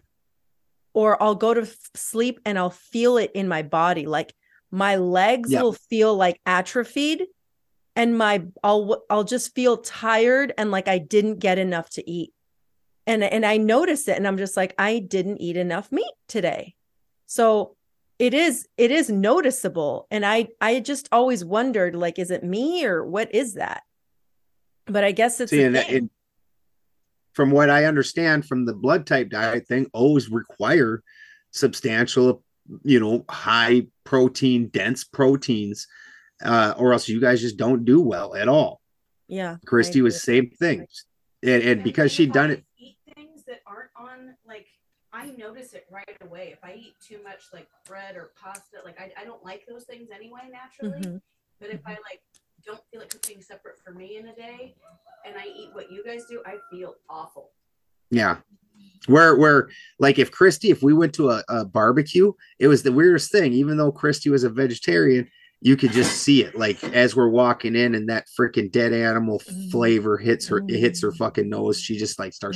or I'll go to sleep and I'll feel it in my body. Like my legs yep. will feel like atrophied, and my I'll I'll just feel tired and like I didn't get enough to eat. And and I notice it and I'm just like, I didn't eat enough meat today. So it is it is noticeable. And I I just always wondered, like, is it me or what is that? But I guess it's See, a and thing. It, from what I understand from the blood type diet thing, always require substantial, you know, high protein, dense proteins, uh, or else you guys just don't do well at all. Yeah. Christy was same thing. And, and because she'd done it. Eat things that aren't on, like, I notice it right away. If I eat too much like bread or pasta, like I, I don't like those things anyway, naturally. Mm-hmm. But if I like don't feel like cooking separate for me in a day and I eat what you guys do, I feel awful. Yeah. Where, where, like if Christy, if we went to a, a barbecue, it was the weirdest thing. Even though Christy was a vegetarian, you could just see it. Like as we're walking in and that freaking dead animal flavor hits her, it hits her fucking nose. She just like starts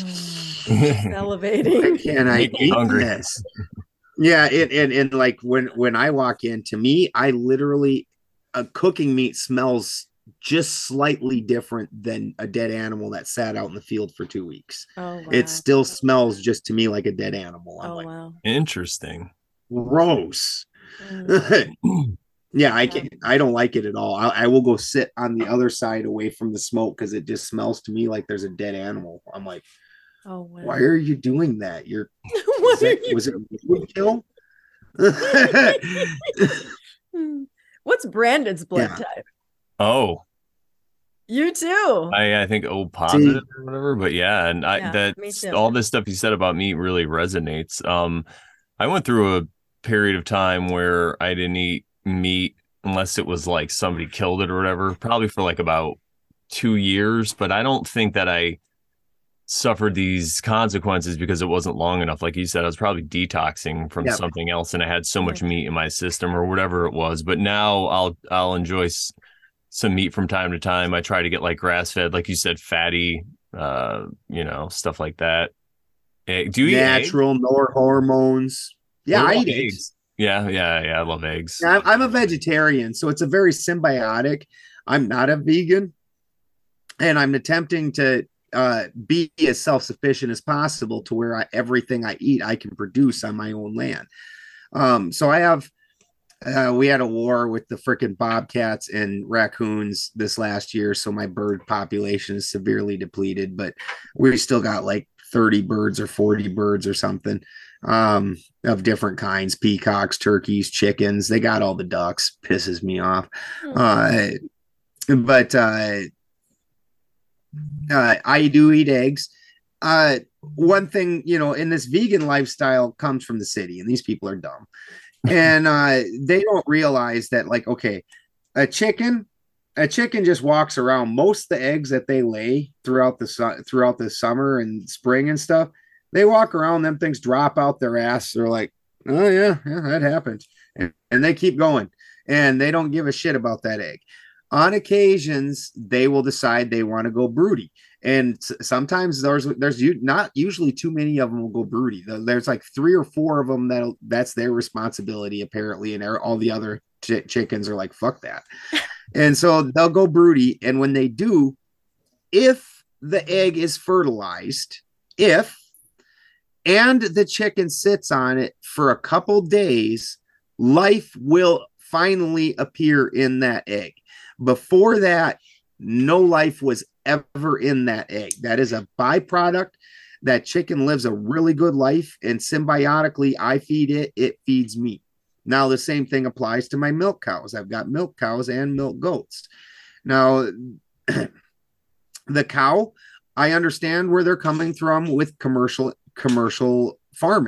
salivating. Can I eat hungry. this? Yeah. It, and, and like when, when I walk in, to me, I literally, a cooking meat smells just slightly different than a dead animal that sat out in the field for two weeks. Oh, wow. It still smells just to me like a dead animal. I'm oh, like, wow. Interesting. Gross. Mm. Yeah, I can. I don't like it at all. I, I will go sit on the other side away from the smoke because it just smells to me like there's a dead animal. I'm like, oh, wow. Why are you doing that? You're that, you- was it roadkill? What's Brandon's blood Yeah. type? Oh, you too. I, I think O positive or whatever, but yeah, and I Yeah, that me too. all this stuff you said about meat really resonates. Um, I went through a period of time where I didn't eat meat unless it was like somebody killed it or whatever, probably for like about two years. But I don't think that I suffered these consequences because it wasn't long enough. Like you said, I was probably detoxing from Yep. something else, and I had so much meat in my system or whatever it was. But now I'll I'll enjoy s- some meat from time to time. I try to get like grass fed, like you said, fatty, uh, you know, stuff like that. Egg. Do you eat eggs? Natural, no hormones. Yeah, What I about eat eggs. eggs? Yeah, yeah, yeah. I love eggs. Yeah, I'm, I'm a vegetarian, so it's a very symbiotic. I'm not a vegan, and I'm attempting to uh, be as self-sufficient as possible to where I, everything I eat I can produce on my own land. Um, so I have. Uh, we had a war with the freaking bobcats and raccoons this last year, so my bird population is severely depleted. But we still got like thirty birds or forty birds or something um, of different kinds: peacocks, turkeys, chickens. They got all the ducks. Pisses me off. Uh, but uh, uh, I do eat eggs. Uh, one thing, you know, in this vegan lifestyle comes from the city, and these people are dumb. And uh, they don't realize that, like, okay, a chicken, a chicken just walks around. Most of the eggs that they lay throughout the su- throughout the summer and spring and stuff, they walk around. Them things drop out their ass. They're like, oh yeah, yeah, that happened, and, and they keep going, and they don't give a shit about that egg. On occasions, they will decide they want to go broody. And sometimes there's there's not usually too many of them will go broody. There's like three or four of them that that's their responsibility apparently, and all the other ch- chickens are like fuck that. And so they'll go broody. And when they do, if the egg is fertilized, if and the chicken sits on it for a couple days, life will finally appear in that egg. Before that, no life was ever in that egg. That is a byproduct. That chicken lives a really good life, and symbiotically, I feed it, it feeds me. Now, the same thing applies to my milk cows. I've got milk cows and milk goats. Now, the cow, I understand where they're coming from with commercial commercial farming.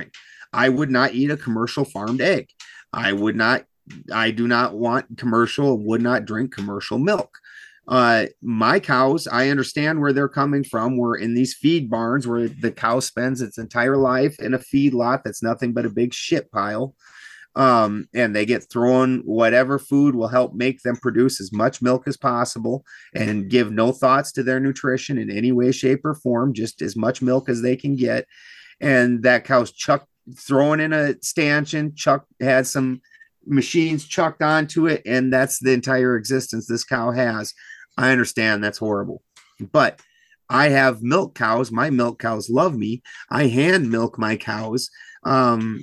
I would not eat a commercial farmed egg. I would not, I do not want commercial, would not drink commercial milk. Uh, my cows, I understand where they're coming from. We're in these feed barns where the cow spends its entire life in a feed lot that's nothing but a big shit pile. Um, and they get thrown whatever food will help make them produce as much milk as possible and give no thoughts to their nutrition in any way, shape, or form, just as much milk as they can get. And that cow's chucked, thrown in a stanchion, Chuck had some machines chucked onto it, and that's the entire existence this cow has. I understand that's horrible, but I have milk cows. My milk cows love me. I hand milk my cows. Um,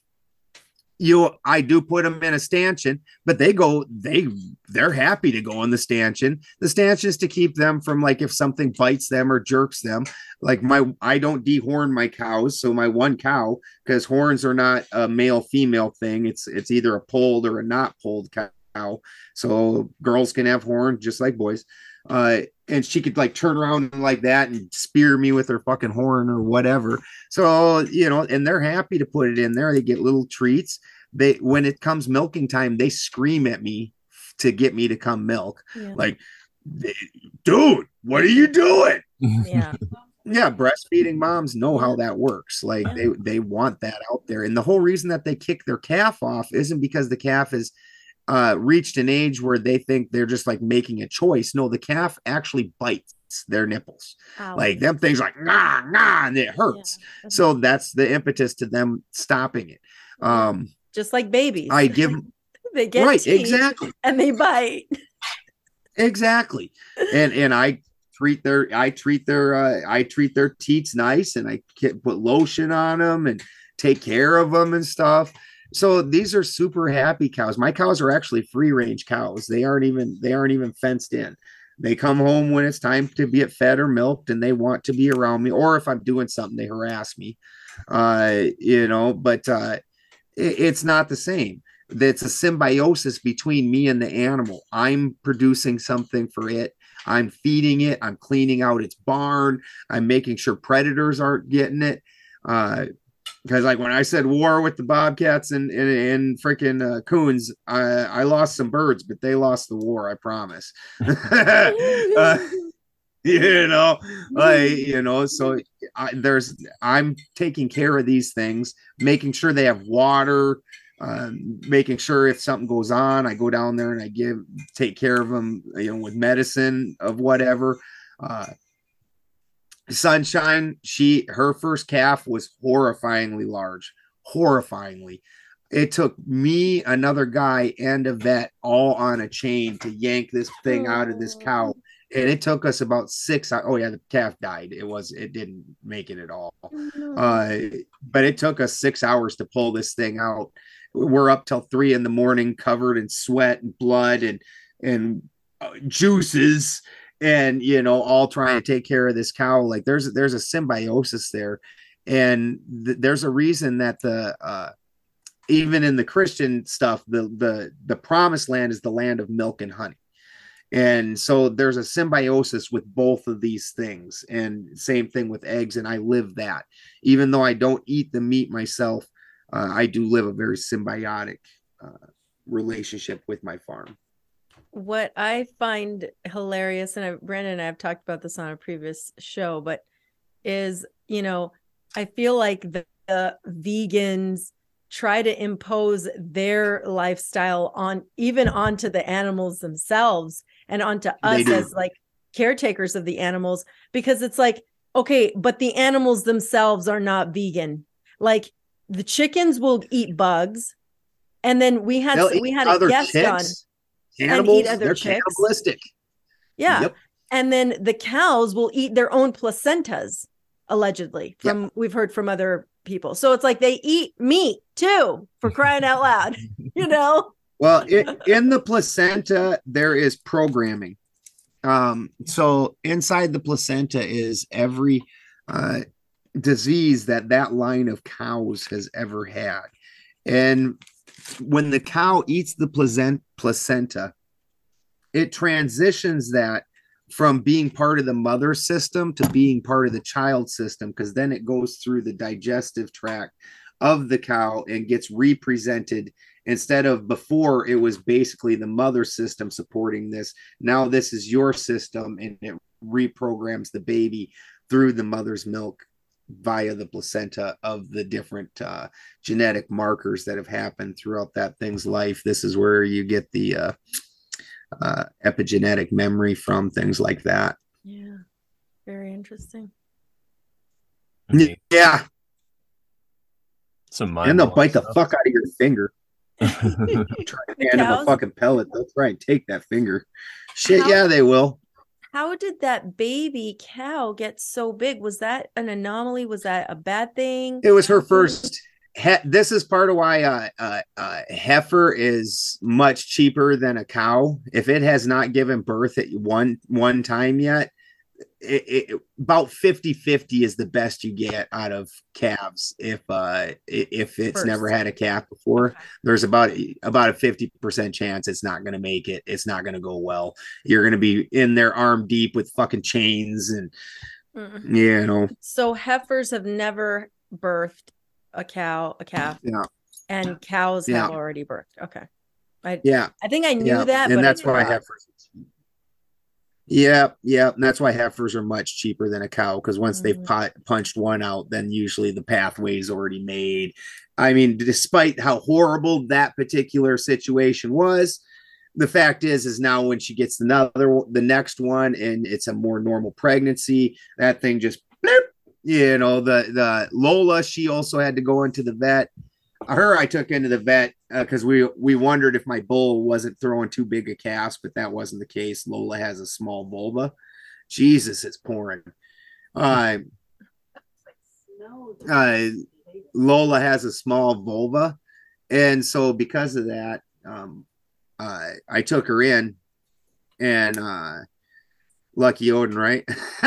you, I do put them in a stanchion, but they go, they, they're happy to go in the stanchion. The stanchion is to keep them from, like, if something bites them or jerks them. Like my, I don't dehorn my cows. So my one cow, because horns are not a male female thing. It's, it's either a polled or a not polled cow. So girls can have horns just like boys. Uh, and she could like turn around like that and spear me with her fucking horn or whatever. So, you know, and they're happy to put it in there. They get little treats. They, when it comes milking time, they scream at me to get me to come milk. Yeah. Like, dude, what are you doing? Yeah. Yeah. Breastfeeding moms know how that works. Like yeah. they, they want that out there. And the whole reason that they kick their calf off isn't because the calf is uh reached an age where they think they're just like making a choice. No, the calf actually bites their nipples. Ow. Like them things like nah nah and it hurts. Yeah. So that's the impetus to them stopping it. Um just like babies. I give they get right teeth exactly and they bite. Exactly. And and I treat their I treat their uh, I treat their teats nice, and I put lotion on them and take care of them and stuff. So these are super happy cows. My cows are actually free range cows. They aren't even they aren't even fenced in. They come home when it's time to be fed or milked, and they want to be around me. Or if I'm doing something, they harass me. Uh, you know, but uh, it, it's not the same. It's a symbiosis between me and the animal. I'm producing something for it. I'm feeding it. I'm cleaning out its barn. I'm making sure predators aren't getting it. Uh, Because like when I said war with the bobcats and and, and freaking uh, coons, I, I lost some birds, but they lost the war. I promise. uh, you know, like you know, so I, there's I'm taking care of these things, making sure they have water, um, making sure if something goes on, I go down there and I give take care of them, you know, with medicine of whatever. Uh, Sunshine, she her first calf was horrifyingly large, horrifyingly. It took me, another guy, and a vet all on a chain to yank this thing out of this cow, and it took us about six. Oh yeah, the calf died. It was it didn't make it at all, uh, but it took us six hours to pull this thing out. We're up till three in the morning, covered in sweat and blood and and uh, juices. And, you know, all trying to take care of this cow. Like there's, there's a symbiosis there. And th- there's a reason that the, uh, even in the Christian stuff, the, the, the promised land is the land of milk and honey. And so there's a symbiosis with both of these things, and same thing with eggs. And I live that, even though I don't eat the meat myself, uh, I do live a very symbiotic, uh, relationship with my farm. What I find hilarious, and I, Brandon and I have talked about this on a previous show, but is, you know, I feel like the, the vegans try to impose their lifestyle on even onto the animals themselves and onto us as like caretakers of the animals, because it's like, okay, but the animals themselves are not vegan. Like the chickens will eat bugs. And then we had, They'll we had a guest chicks. on. Cannibals, and eat other they're chicks. cannibalistic. Yeah. Yep. And then the cows will eat their own placentas, allegedly, from yep. we've heard from other people. So it's like they eat meat too, for crying out loud, you know? Well, it, in the placenta, there is programming. Um, so inside the placenta is every uh, disease that that line of cows has ever had. And when the cow eats the placenta, it transitions that from being part of the mother system to being part of the child system, because then it goes through the digestive tract of the cow and gets represented. Instead of before, it was basically the mother system supporting this. Now this is your system, and it reprograms the baby through the mother's milk via the placenta of the different uh, genetic markers that have happened throughout that thing's life. This is where you get the uh, uh, epigenetic memory from, things like that. Yeah, very interesting. Okay. Yeah. Some And they'll bite stuff. the fuck out of your finger. Try to hand them a fucking pellet. They'll try and take that finger. Shit, How- yeah, they will. How did that baby cow get so big? Was that an anomaly? Was that a bad thing? It was her first. He, this is part of why uh, uh, uh, heifer is much cheaper than a cow. If it has not given birth at one one time yet, it, it, about fifty fifty is the best you get out of calves. If uh, if it's First. never had a calf before, there's about about a fifty percent chance it's not going to make it. It's not going to go well. You're going to be in there arm deep with fucking chains and Mm. you know. So heifers have never birthed a cow, a calf, Yeah, and cows Yeah. have already birthed. Okay. I yeah. I think I knew Yeah, that, and but that's I why forgot. heifers. Yeah, yeah, and that's why heifers are much cheaper than a cow, because once they've Mhm. pu- punched one out, then usually the pathway is already made. I mean, despite how horrible that particular situation was, the fact is, is now when she gets another, the next one, and it's a more normal pregnancy, that thing just, bloop, you know, the the Lola, she also had to go into the vet. Her, I took into the vet because uh, we we wondered if my bull wasn't throwing too big a calf, but that wasn't the case. Lola has a small vulva. Jesus, it's pouring. Uh, No, uh, Lola has a small vulva, and so because of that, um, uh, I took her in, and uh, lucky Odin, right?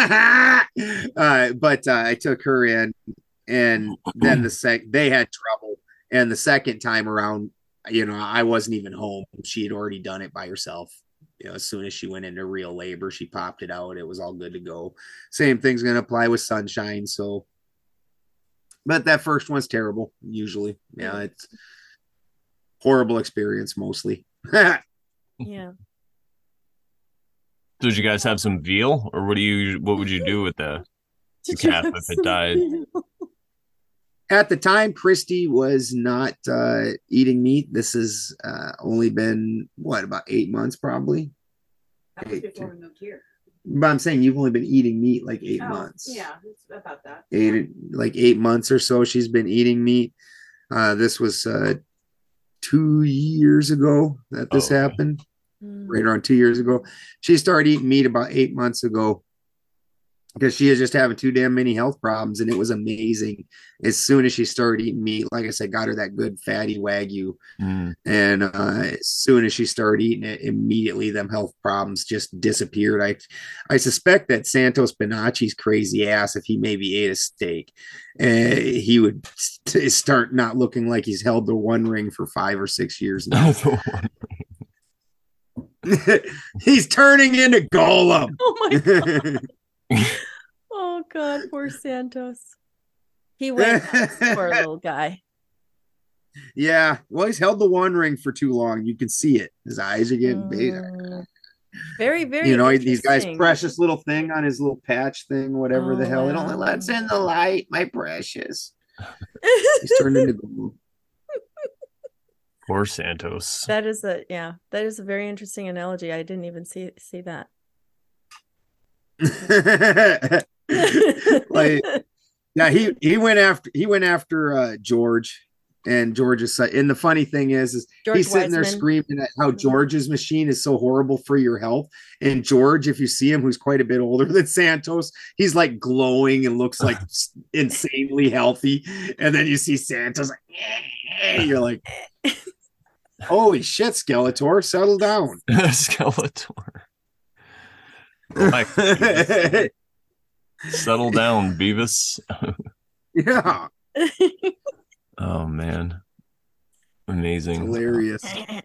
uh, but uh, I took her in, and then the sec they had trouble. And the second time around, you know, I wasn't even home. She had already done it by herself. You know, as soon as she went into real labor, she popped it out. It was all good to go. Same thing's going to apply with Sunshine. So, but that first one's terrible, usually. Yeah, it's horrible experience mostly. Yeah. So did you guys have some veal, or what do you what would you do with the Did calf have if it some died? veal? At the time, Christy was not uh, eating meat. This has uh, only been, what, about eight months probably? That was before we moved here. But I'm saying you've only been eating meat like eight Oh, months. yeah, it's about that. Eight, like eight months or so she's been eating meat. Uh, this was uh, two years ago that this Oh, okay. happened, Mm. right around two years ago. She started eating meat about eight months ago because she was just having too damn many health problems, and it was amazing. As soon as she started eating meat, like I said, got her that good fatty Wagyu, Mm. and uh, as soon as she started eating it, immediately them health problems just disappeared. I, I suspect that Santos Bonacci's crazy ass, if he maybe ate a steak, uh, he would st- start not looking like he's held the One Ring for five or six years now. He's turning into Golem. Oh my god. Oh god, poor Santos. He went nuts, poor little guy. Yeah, well, he's held the One Ring for too long. You can see it. His eyes are getting big. Mm. Very, very You know, he's got his interesting. precious little thing on his little patch thing, whatever Oh, the hell. It wow. only lets in the light, my precious. He's turned into gold. Poor Santos. That is a yeah, that is a very interesting analogy. I didn't even see see that. Like, yeah, he he went after he went after uh, George, and George is. And the funny thing is, is George he's sitting there Wiseman. screaming at how George's machine is so horrible for your health. And George, if you see him, who's quite a bit older than Santos, he's like glowing and looks like insanely healthy. And then you see Santos, like, eh, you're like, holy shit, Skeletor, settle down. Skeletor. Like, settle down, Beavis. Yeah, Oh man. Amazing. hilarious.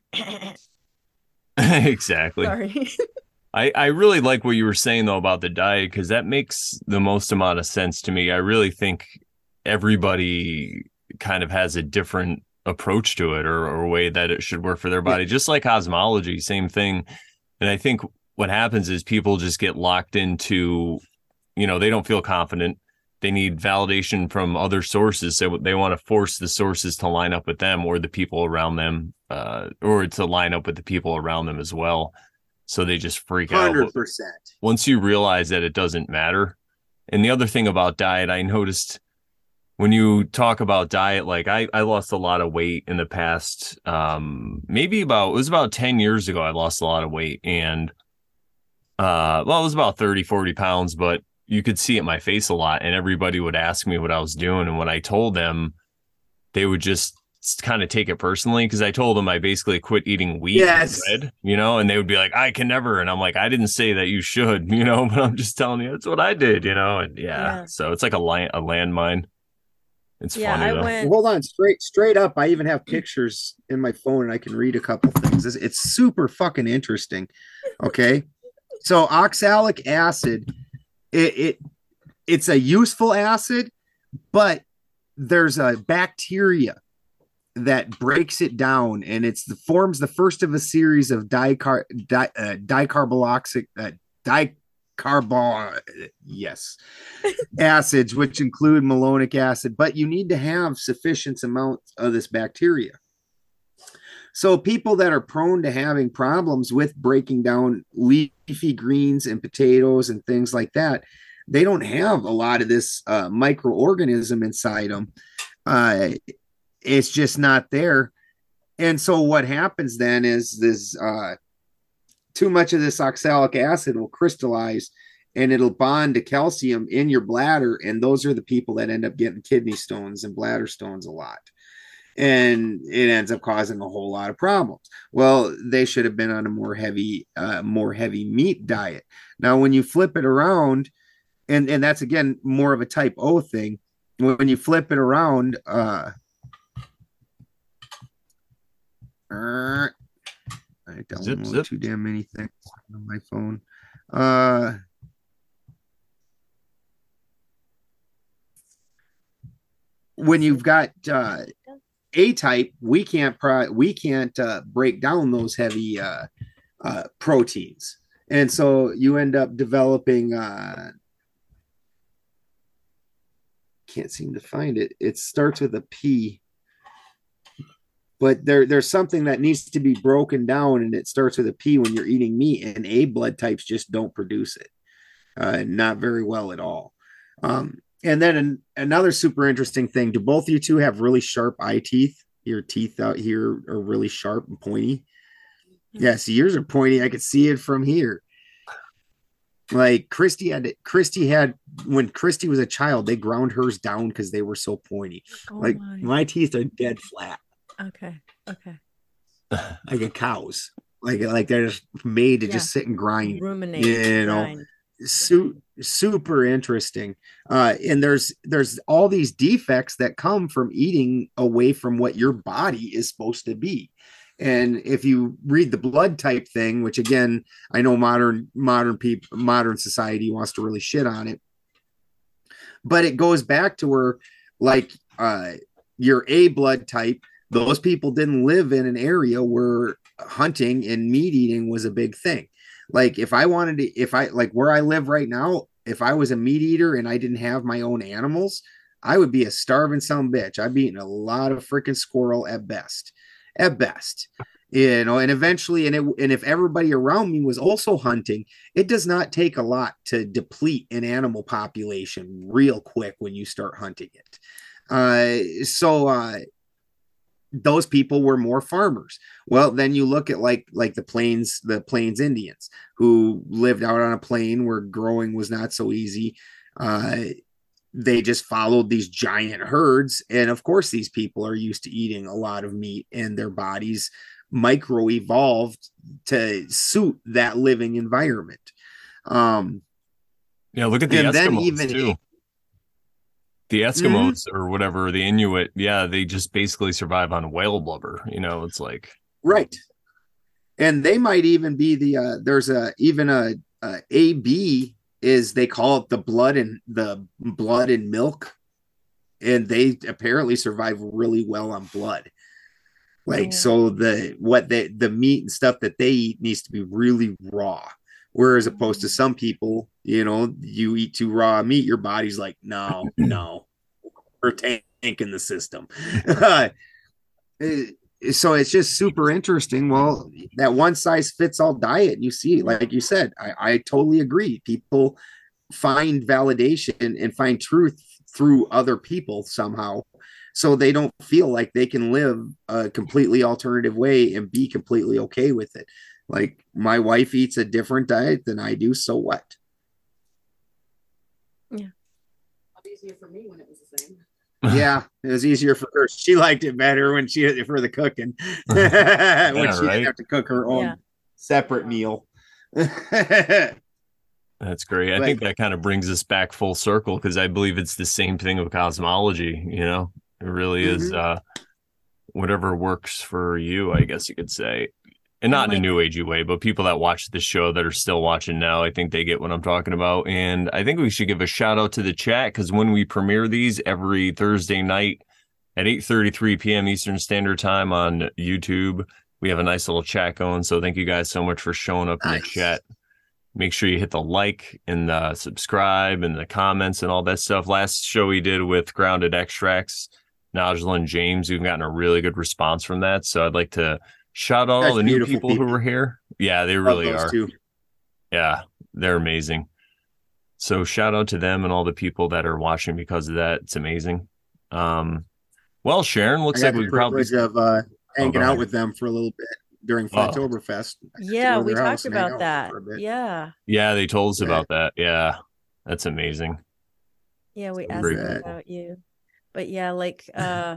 Exactly. Sorry. I, I really like what you were saying though about the diet, because that makes the most amount of sense to me. I really think everybody kind of has a different approach to it, or, or a way that it should work for their body, just like cosmology, same thing. And I think what happens is people just get locked into, you know, they don't feel confident. They need validation from other sources. So they want to force the sources to line up with them, or the people around them, uh, or to line up with the people around them as well. So they just freak one hundred out. percent. Once you realize that it doesn't matter. And the other thing about diet, I noticed when you talk about diet, like I, I lost a lot of weight in the past, um, maybe about, it was about ten years ago, I lost a lot of weight. And, uh, well, it was about thirty, forty pounds, but you could see it in my face a lot, and everybody would ask me what I was doing. And when I told them, they would just kind of take it personally, because I told them I basically quit eating wheat Yes. and bread, you know, and they would be like, I can never. And I'm like, I didn't say that you should, you know, but I'm just telling you, that's what I did, you know. And yeah, Yeah. so it's like a land, a landmine. It's Yeah, funny I though. went. Hold on, straight straight up. I even have pictures in my phone, and I can read a couple things. It's, it's super fucking interesting. Okay, so oxalic acid, it, it it's a useful acid, but there's a bacteria that breaks it down, and it's the forms the first of a series of dicar di, uh, dicarboxylic uh, dicarbo yes acids, which include malonic acid, but you need to have sufficient amounts of this bacteria. So people that are prone to having problems with breaking down leafy greens and potatoes and things like that, they don't have a lot of this uh, microorganism inside them. Uh, it's just not there. And so what happens then is this uh, too much of this oxalic acid will crystallize, and it'll bond to calcium in your bladder. And those are the people that end up getting kidney stones and bladder stones a lot. And it ends up causing a whole lot of problems. Well, they should have been on a more heavy, uh, more heavy meat diet. Now, when you flip it around, and, and that's again more of a type O thing, when you flip it around, uh, I download Zip, zip. too damn many things on my phone. Uh, when you've got uh, A type, we can't pro- we can't uh, break down those heavy uh, uh, proteins, and so you end up developing. Uh, can't seem to find it. It starts with a P, but there there's something that needs to be broken down, and it starts with a P when you're eating meat, and A blood types just don't produce it, uh, not very well at all. Um, And then an, another super interesting thing, do both of you two have really sharp eye teeth? Your teeth out here are really sharp and pointy. Yeah, see, yours are pointy. I could see it from here. Like Christy had, Christy had, when Christy was a child, they ground hers down because they were so pointy. Oh like my. my teeth are dead flat, Okay. Okay. like a cow's. Like, like they're just made to Yeah. just sit and grind. Ruminate. You know, grind. Su- super interesting. Uh, and there's there's all these defects that come from eating away from what your body is supposed to be. And if you read the blood type thing, which again, I know modern modern people modern society wants to really shit on it, but it goes back to where, like, uh, your A blood type, those people didn't live in an area where hunting and meat eating was a big thing. Like if I wanted to, if I like where I live right now, if I was a meat eater and I didn't have my own animals, I would be a starving son bitch. I'd be eating a lot of freaking squirrel at best, at best, you know, and eventually, and it, and if everybody around me was also hunting, it does not take a lot to deplete an animal population real quick when you start hunting it. Uh, so, uh, those people were more farmers. Well, then you look at like like the plains, the plains Indians who lived out on a plain where growing was not so easy. Uh, they just followed these giant herds, and of course, these people are used to eating a lot of meat, and their bodies micro evolved to suit that living environment. Um, yeah, look at the and then Eskimos even too. The Eskimos or whatever, the Inuit, yeah, they just basically survive on whale blubber. You know, it's like right, and they might even be the uh, there's a even a, a A B is they call it the blood and the blood and milk and they apparently survive really well on blood. Like, Oh. so the what they the meat and stuff that they eat needs to be really raw. Whereas opposed to some people, you know, you eat too raw meat, your body's like, no, no, we're tanking the system. So it's just super interesting. Well, that one size fits all diet, you see, like you said, I, I totally agree. People find validation and find truth through other people somehow. So they don't feel like they can live a completely alternative way and be completely okay with it. Like, my wife eats a different diet than I do. So what? Yeah. Easier for me when it was the same. Yeah, it was easier for her. She liked it better when she for the cooking. Yeah, when she right? didn't have to cook her own Yeah. separate meal. That's great. I But- think that kind of brings us back full circle, because I believe it's the same thing with cosmology. You know, it really is Mhm. uh, whatever works for you, I guess you could say. And not in a Like- new agey way, but people that watch the show that are still watching now, I think they get what I'm talking about. And I think we should give a shout out to the chat, because when we premiere these every Thursday night at eight thirty-three p.m. Eastern Standard Time on YouTube, we have a nice little chat going. So thank you guys so much for showing up in the Nice. chat. Make sure you hit the like and the subscribe and the comments and all that stuff. Last show we did with Grounded Extracts, Najla and James, we've gotten a really good response from that. So I'd like to shout out all That's the new beautiful people, who people. were here. Yeah, they Love really those are. two. Yeah, they're amazing. So shout out to them and all the people that are watching because of that. It's amazing. Um, well, Sharon, I looks got like the we probably privilege of uh, hanging go ahead. out with them for a little bit during Oh. Flattoberfest. I got to Yeah, go to we their house talked and hang about out that. with them for a bit. Yeah. yeah, they told us Yeah. about that. Yeah, that's amazing. Yeah, we So asked great. them Yeah. about you. But yeah, like uh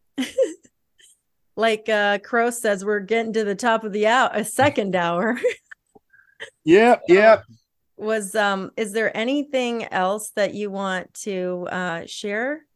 like uh Crow says, we're getting to the top of the hour, a second hour. Yep, yep. Was um is there anything else that you want to uh share?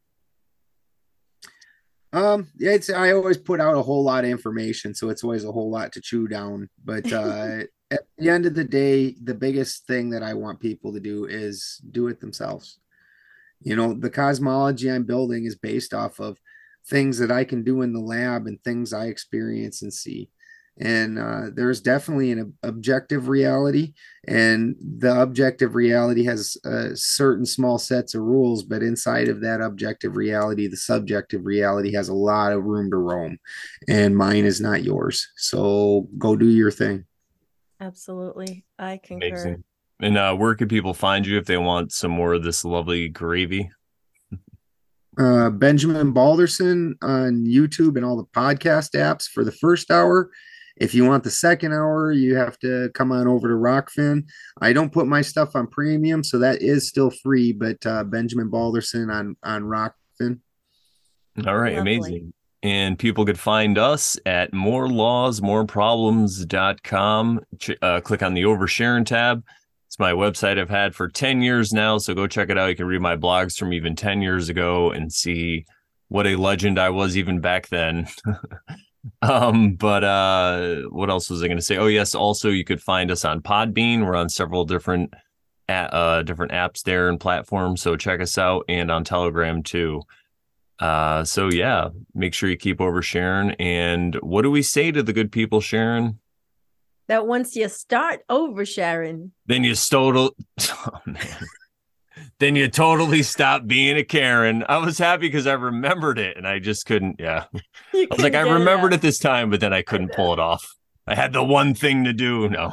Um, yeah, it's I always put out a whole lot of information, so it's always a whole lot to chew down. But uh at the end of the day, the biggest thing that I want people to do is do it themselves. You know, the cosmology I'm building is based off of things that I can do in the lab and things I experience and see. And uh, there's definitely an ob- objective reality, and the objective reality has uh, certain small sets of rules, but inside of that objective reality, the subjective reality has a lot of room to roam, and mine is not yours. So go do your thing. Absolutely. I concur. Amazing. And uh, where can people find you if they want some more of this lovely gravy? Uh, Benjamin Balderson on YouTube and all the podcast apps for the first hour. If you want the second hour, you have to come on over to Rockfin. I don't put my stuff on premium, so that is still free, but uh, Benjamin Balderson on, on Rockfin. All right, Lovely. amazing. And people could find us at more laws more problems dot com. Ch- uh, click on the Oversharing tab. It's my website I've had for ten years now, so go check it out. You can read my blogs from even ten years ago and see what a legend I was even back then. um, but uh, what else was I going to say? Oh, yes, also you could find us on Podbean. We're on several different a- uh, different apps there and platforms, so check us out, and on Telegram too. Uh, so yeah, make sure you keep oversharing. And what do we say to the good people, Sharon? That once you start oversharing, Then you total, oh man, then you totally stop being a Karen. I was happy because I remembered it, and I just couldn't. Yeah, you I was like, I couldn't get remembered out. it this time, but then I couldn't pull it off. I had the one thing to do. No.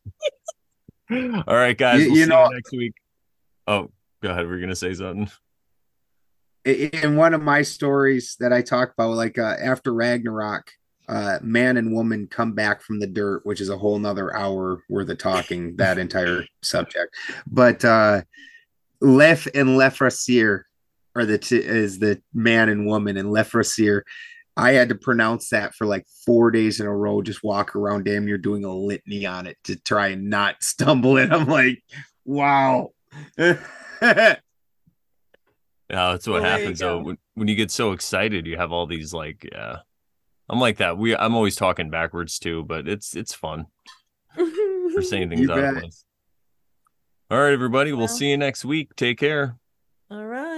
All right, guys, You- we'll you see know- you next week. Oh, go ahead. We're gonna say something. In one of my stories that I talk about, like uh, after Ragnarok, uh, man and woman come back from the dirt, which is a whole nother hour worth of talking, that entire subject. But uh, Lef and Lefrasir are the t- is the man and woman, and Lefrasir, I had to pronounce that for like four days in a row, just walk around damn near doing a litany on it to try and not stumble it. I'm like, wow. Yeah, that's what Well, there you happens though. go. When, when you get so excited, you have all these like, yeah. I'm like that. We I'm always talking backwards too, but it's it's fun. We're saying things You out of bet. place. All right, everybody. We'll Well. see you next week. Take care. All right.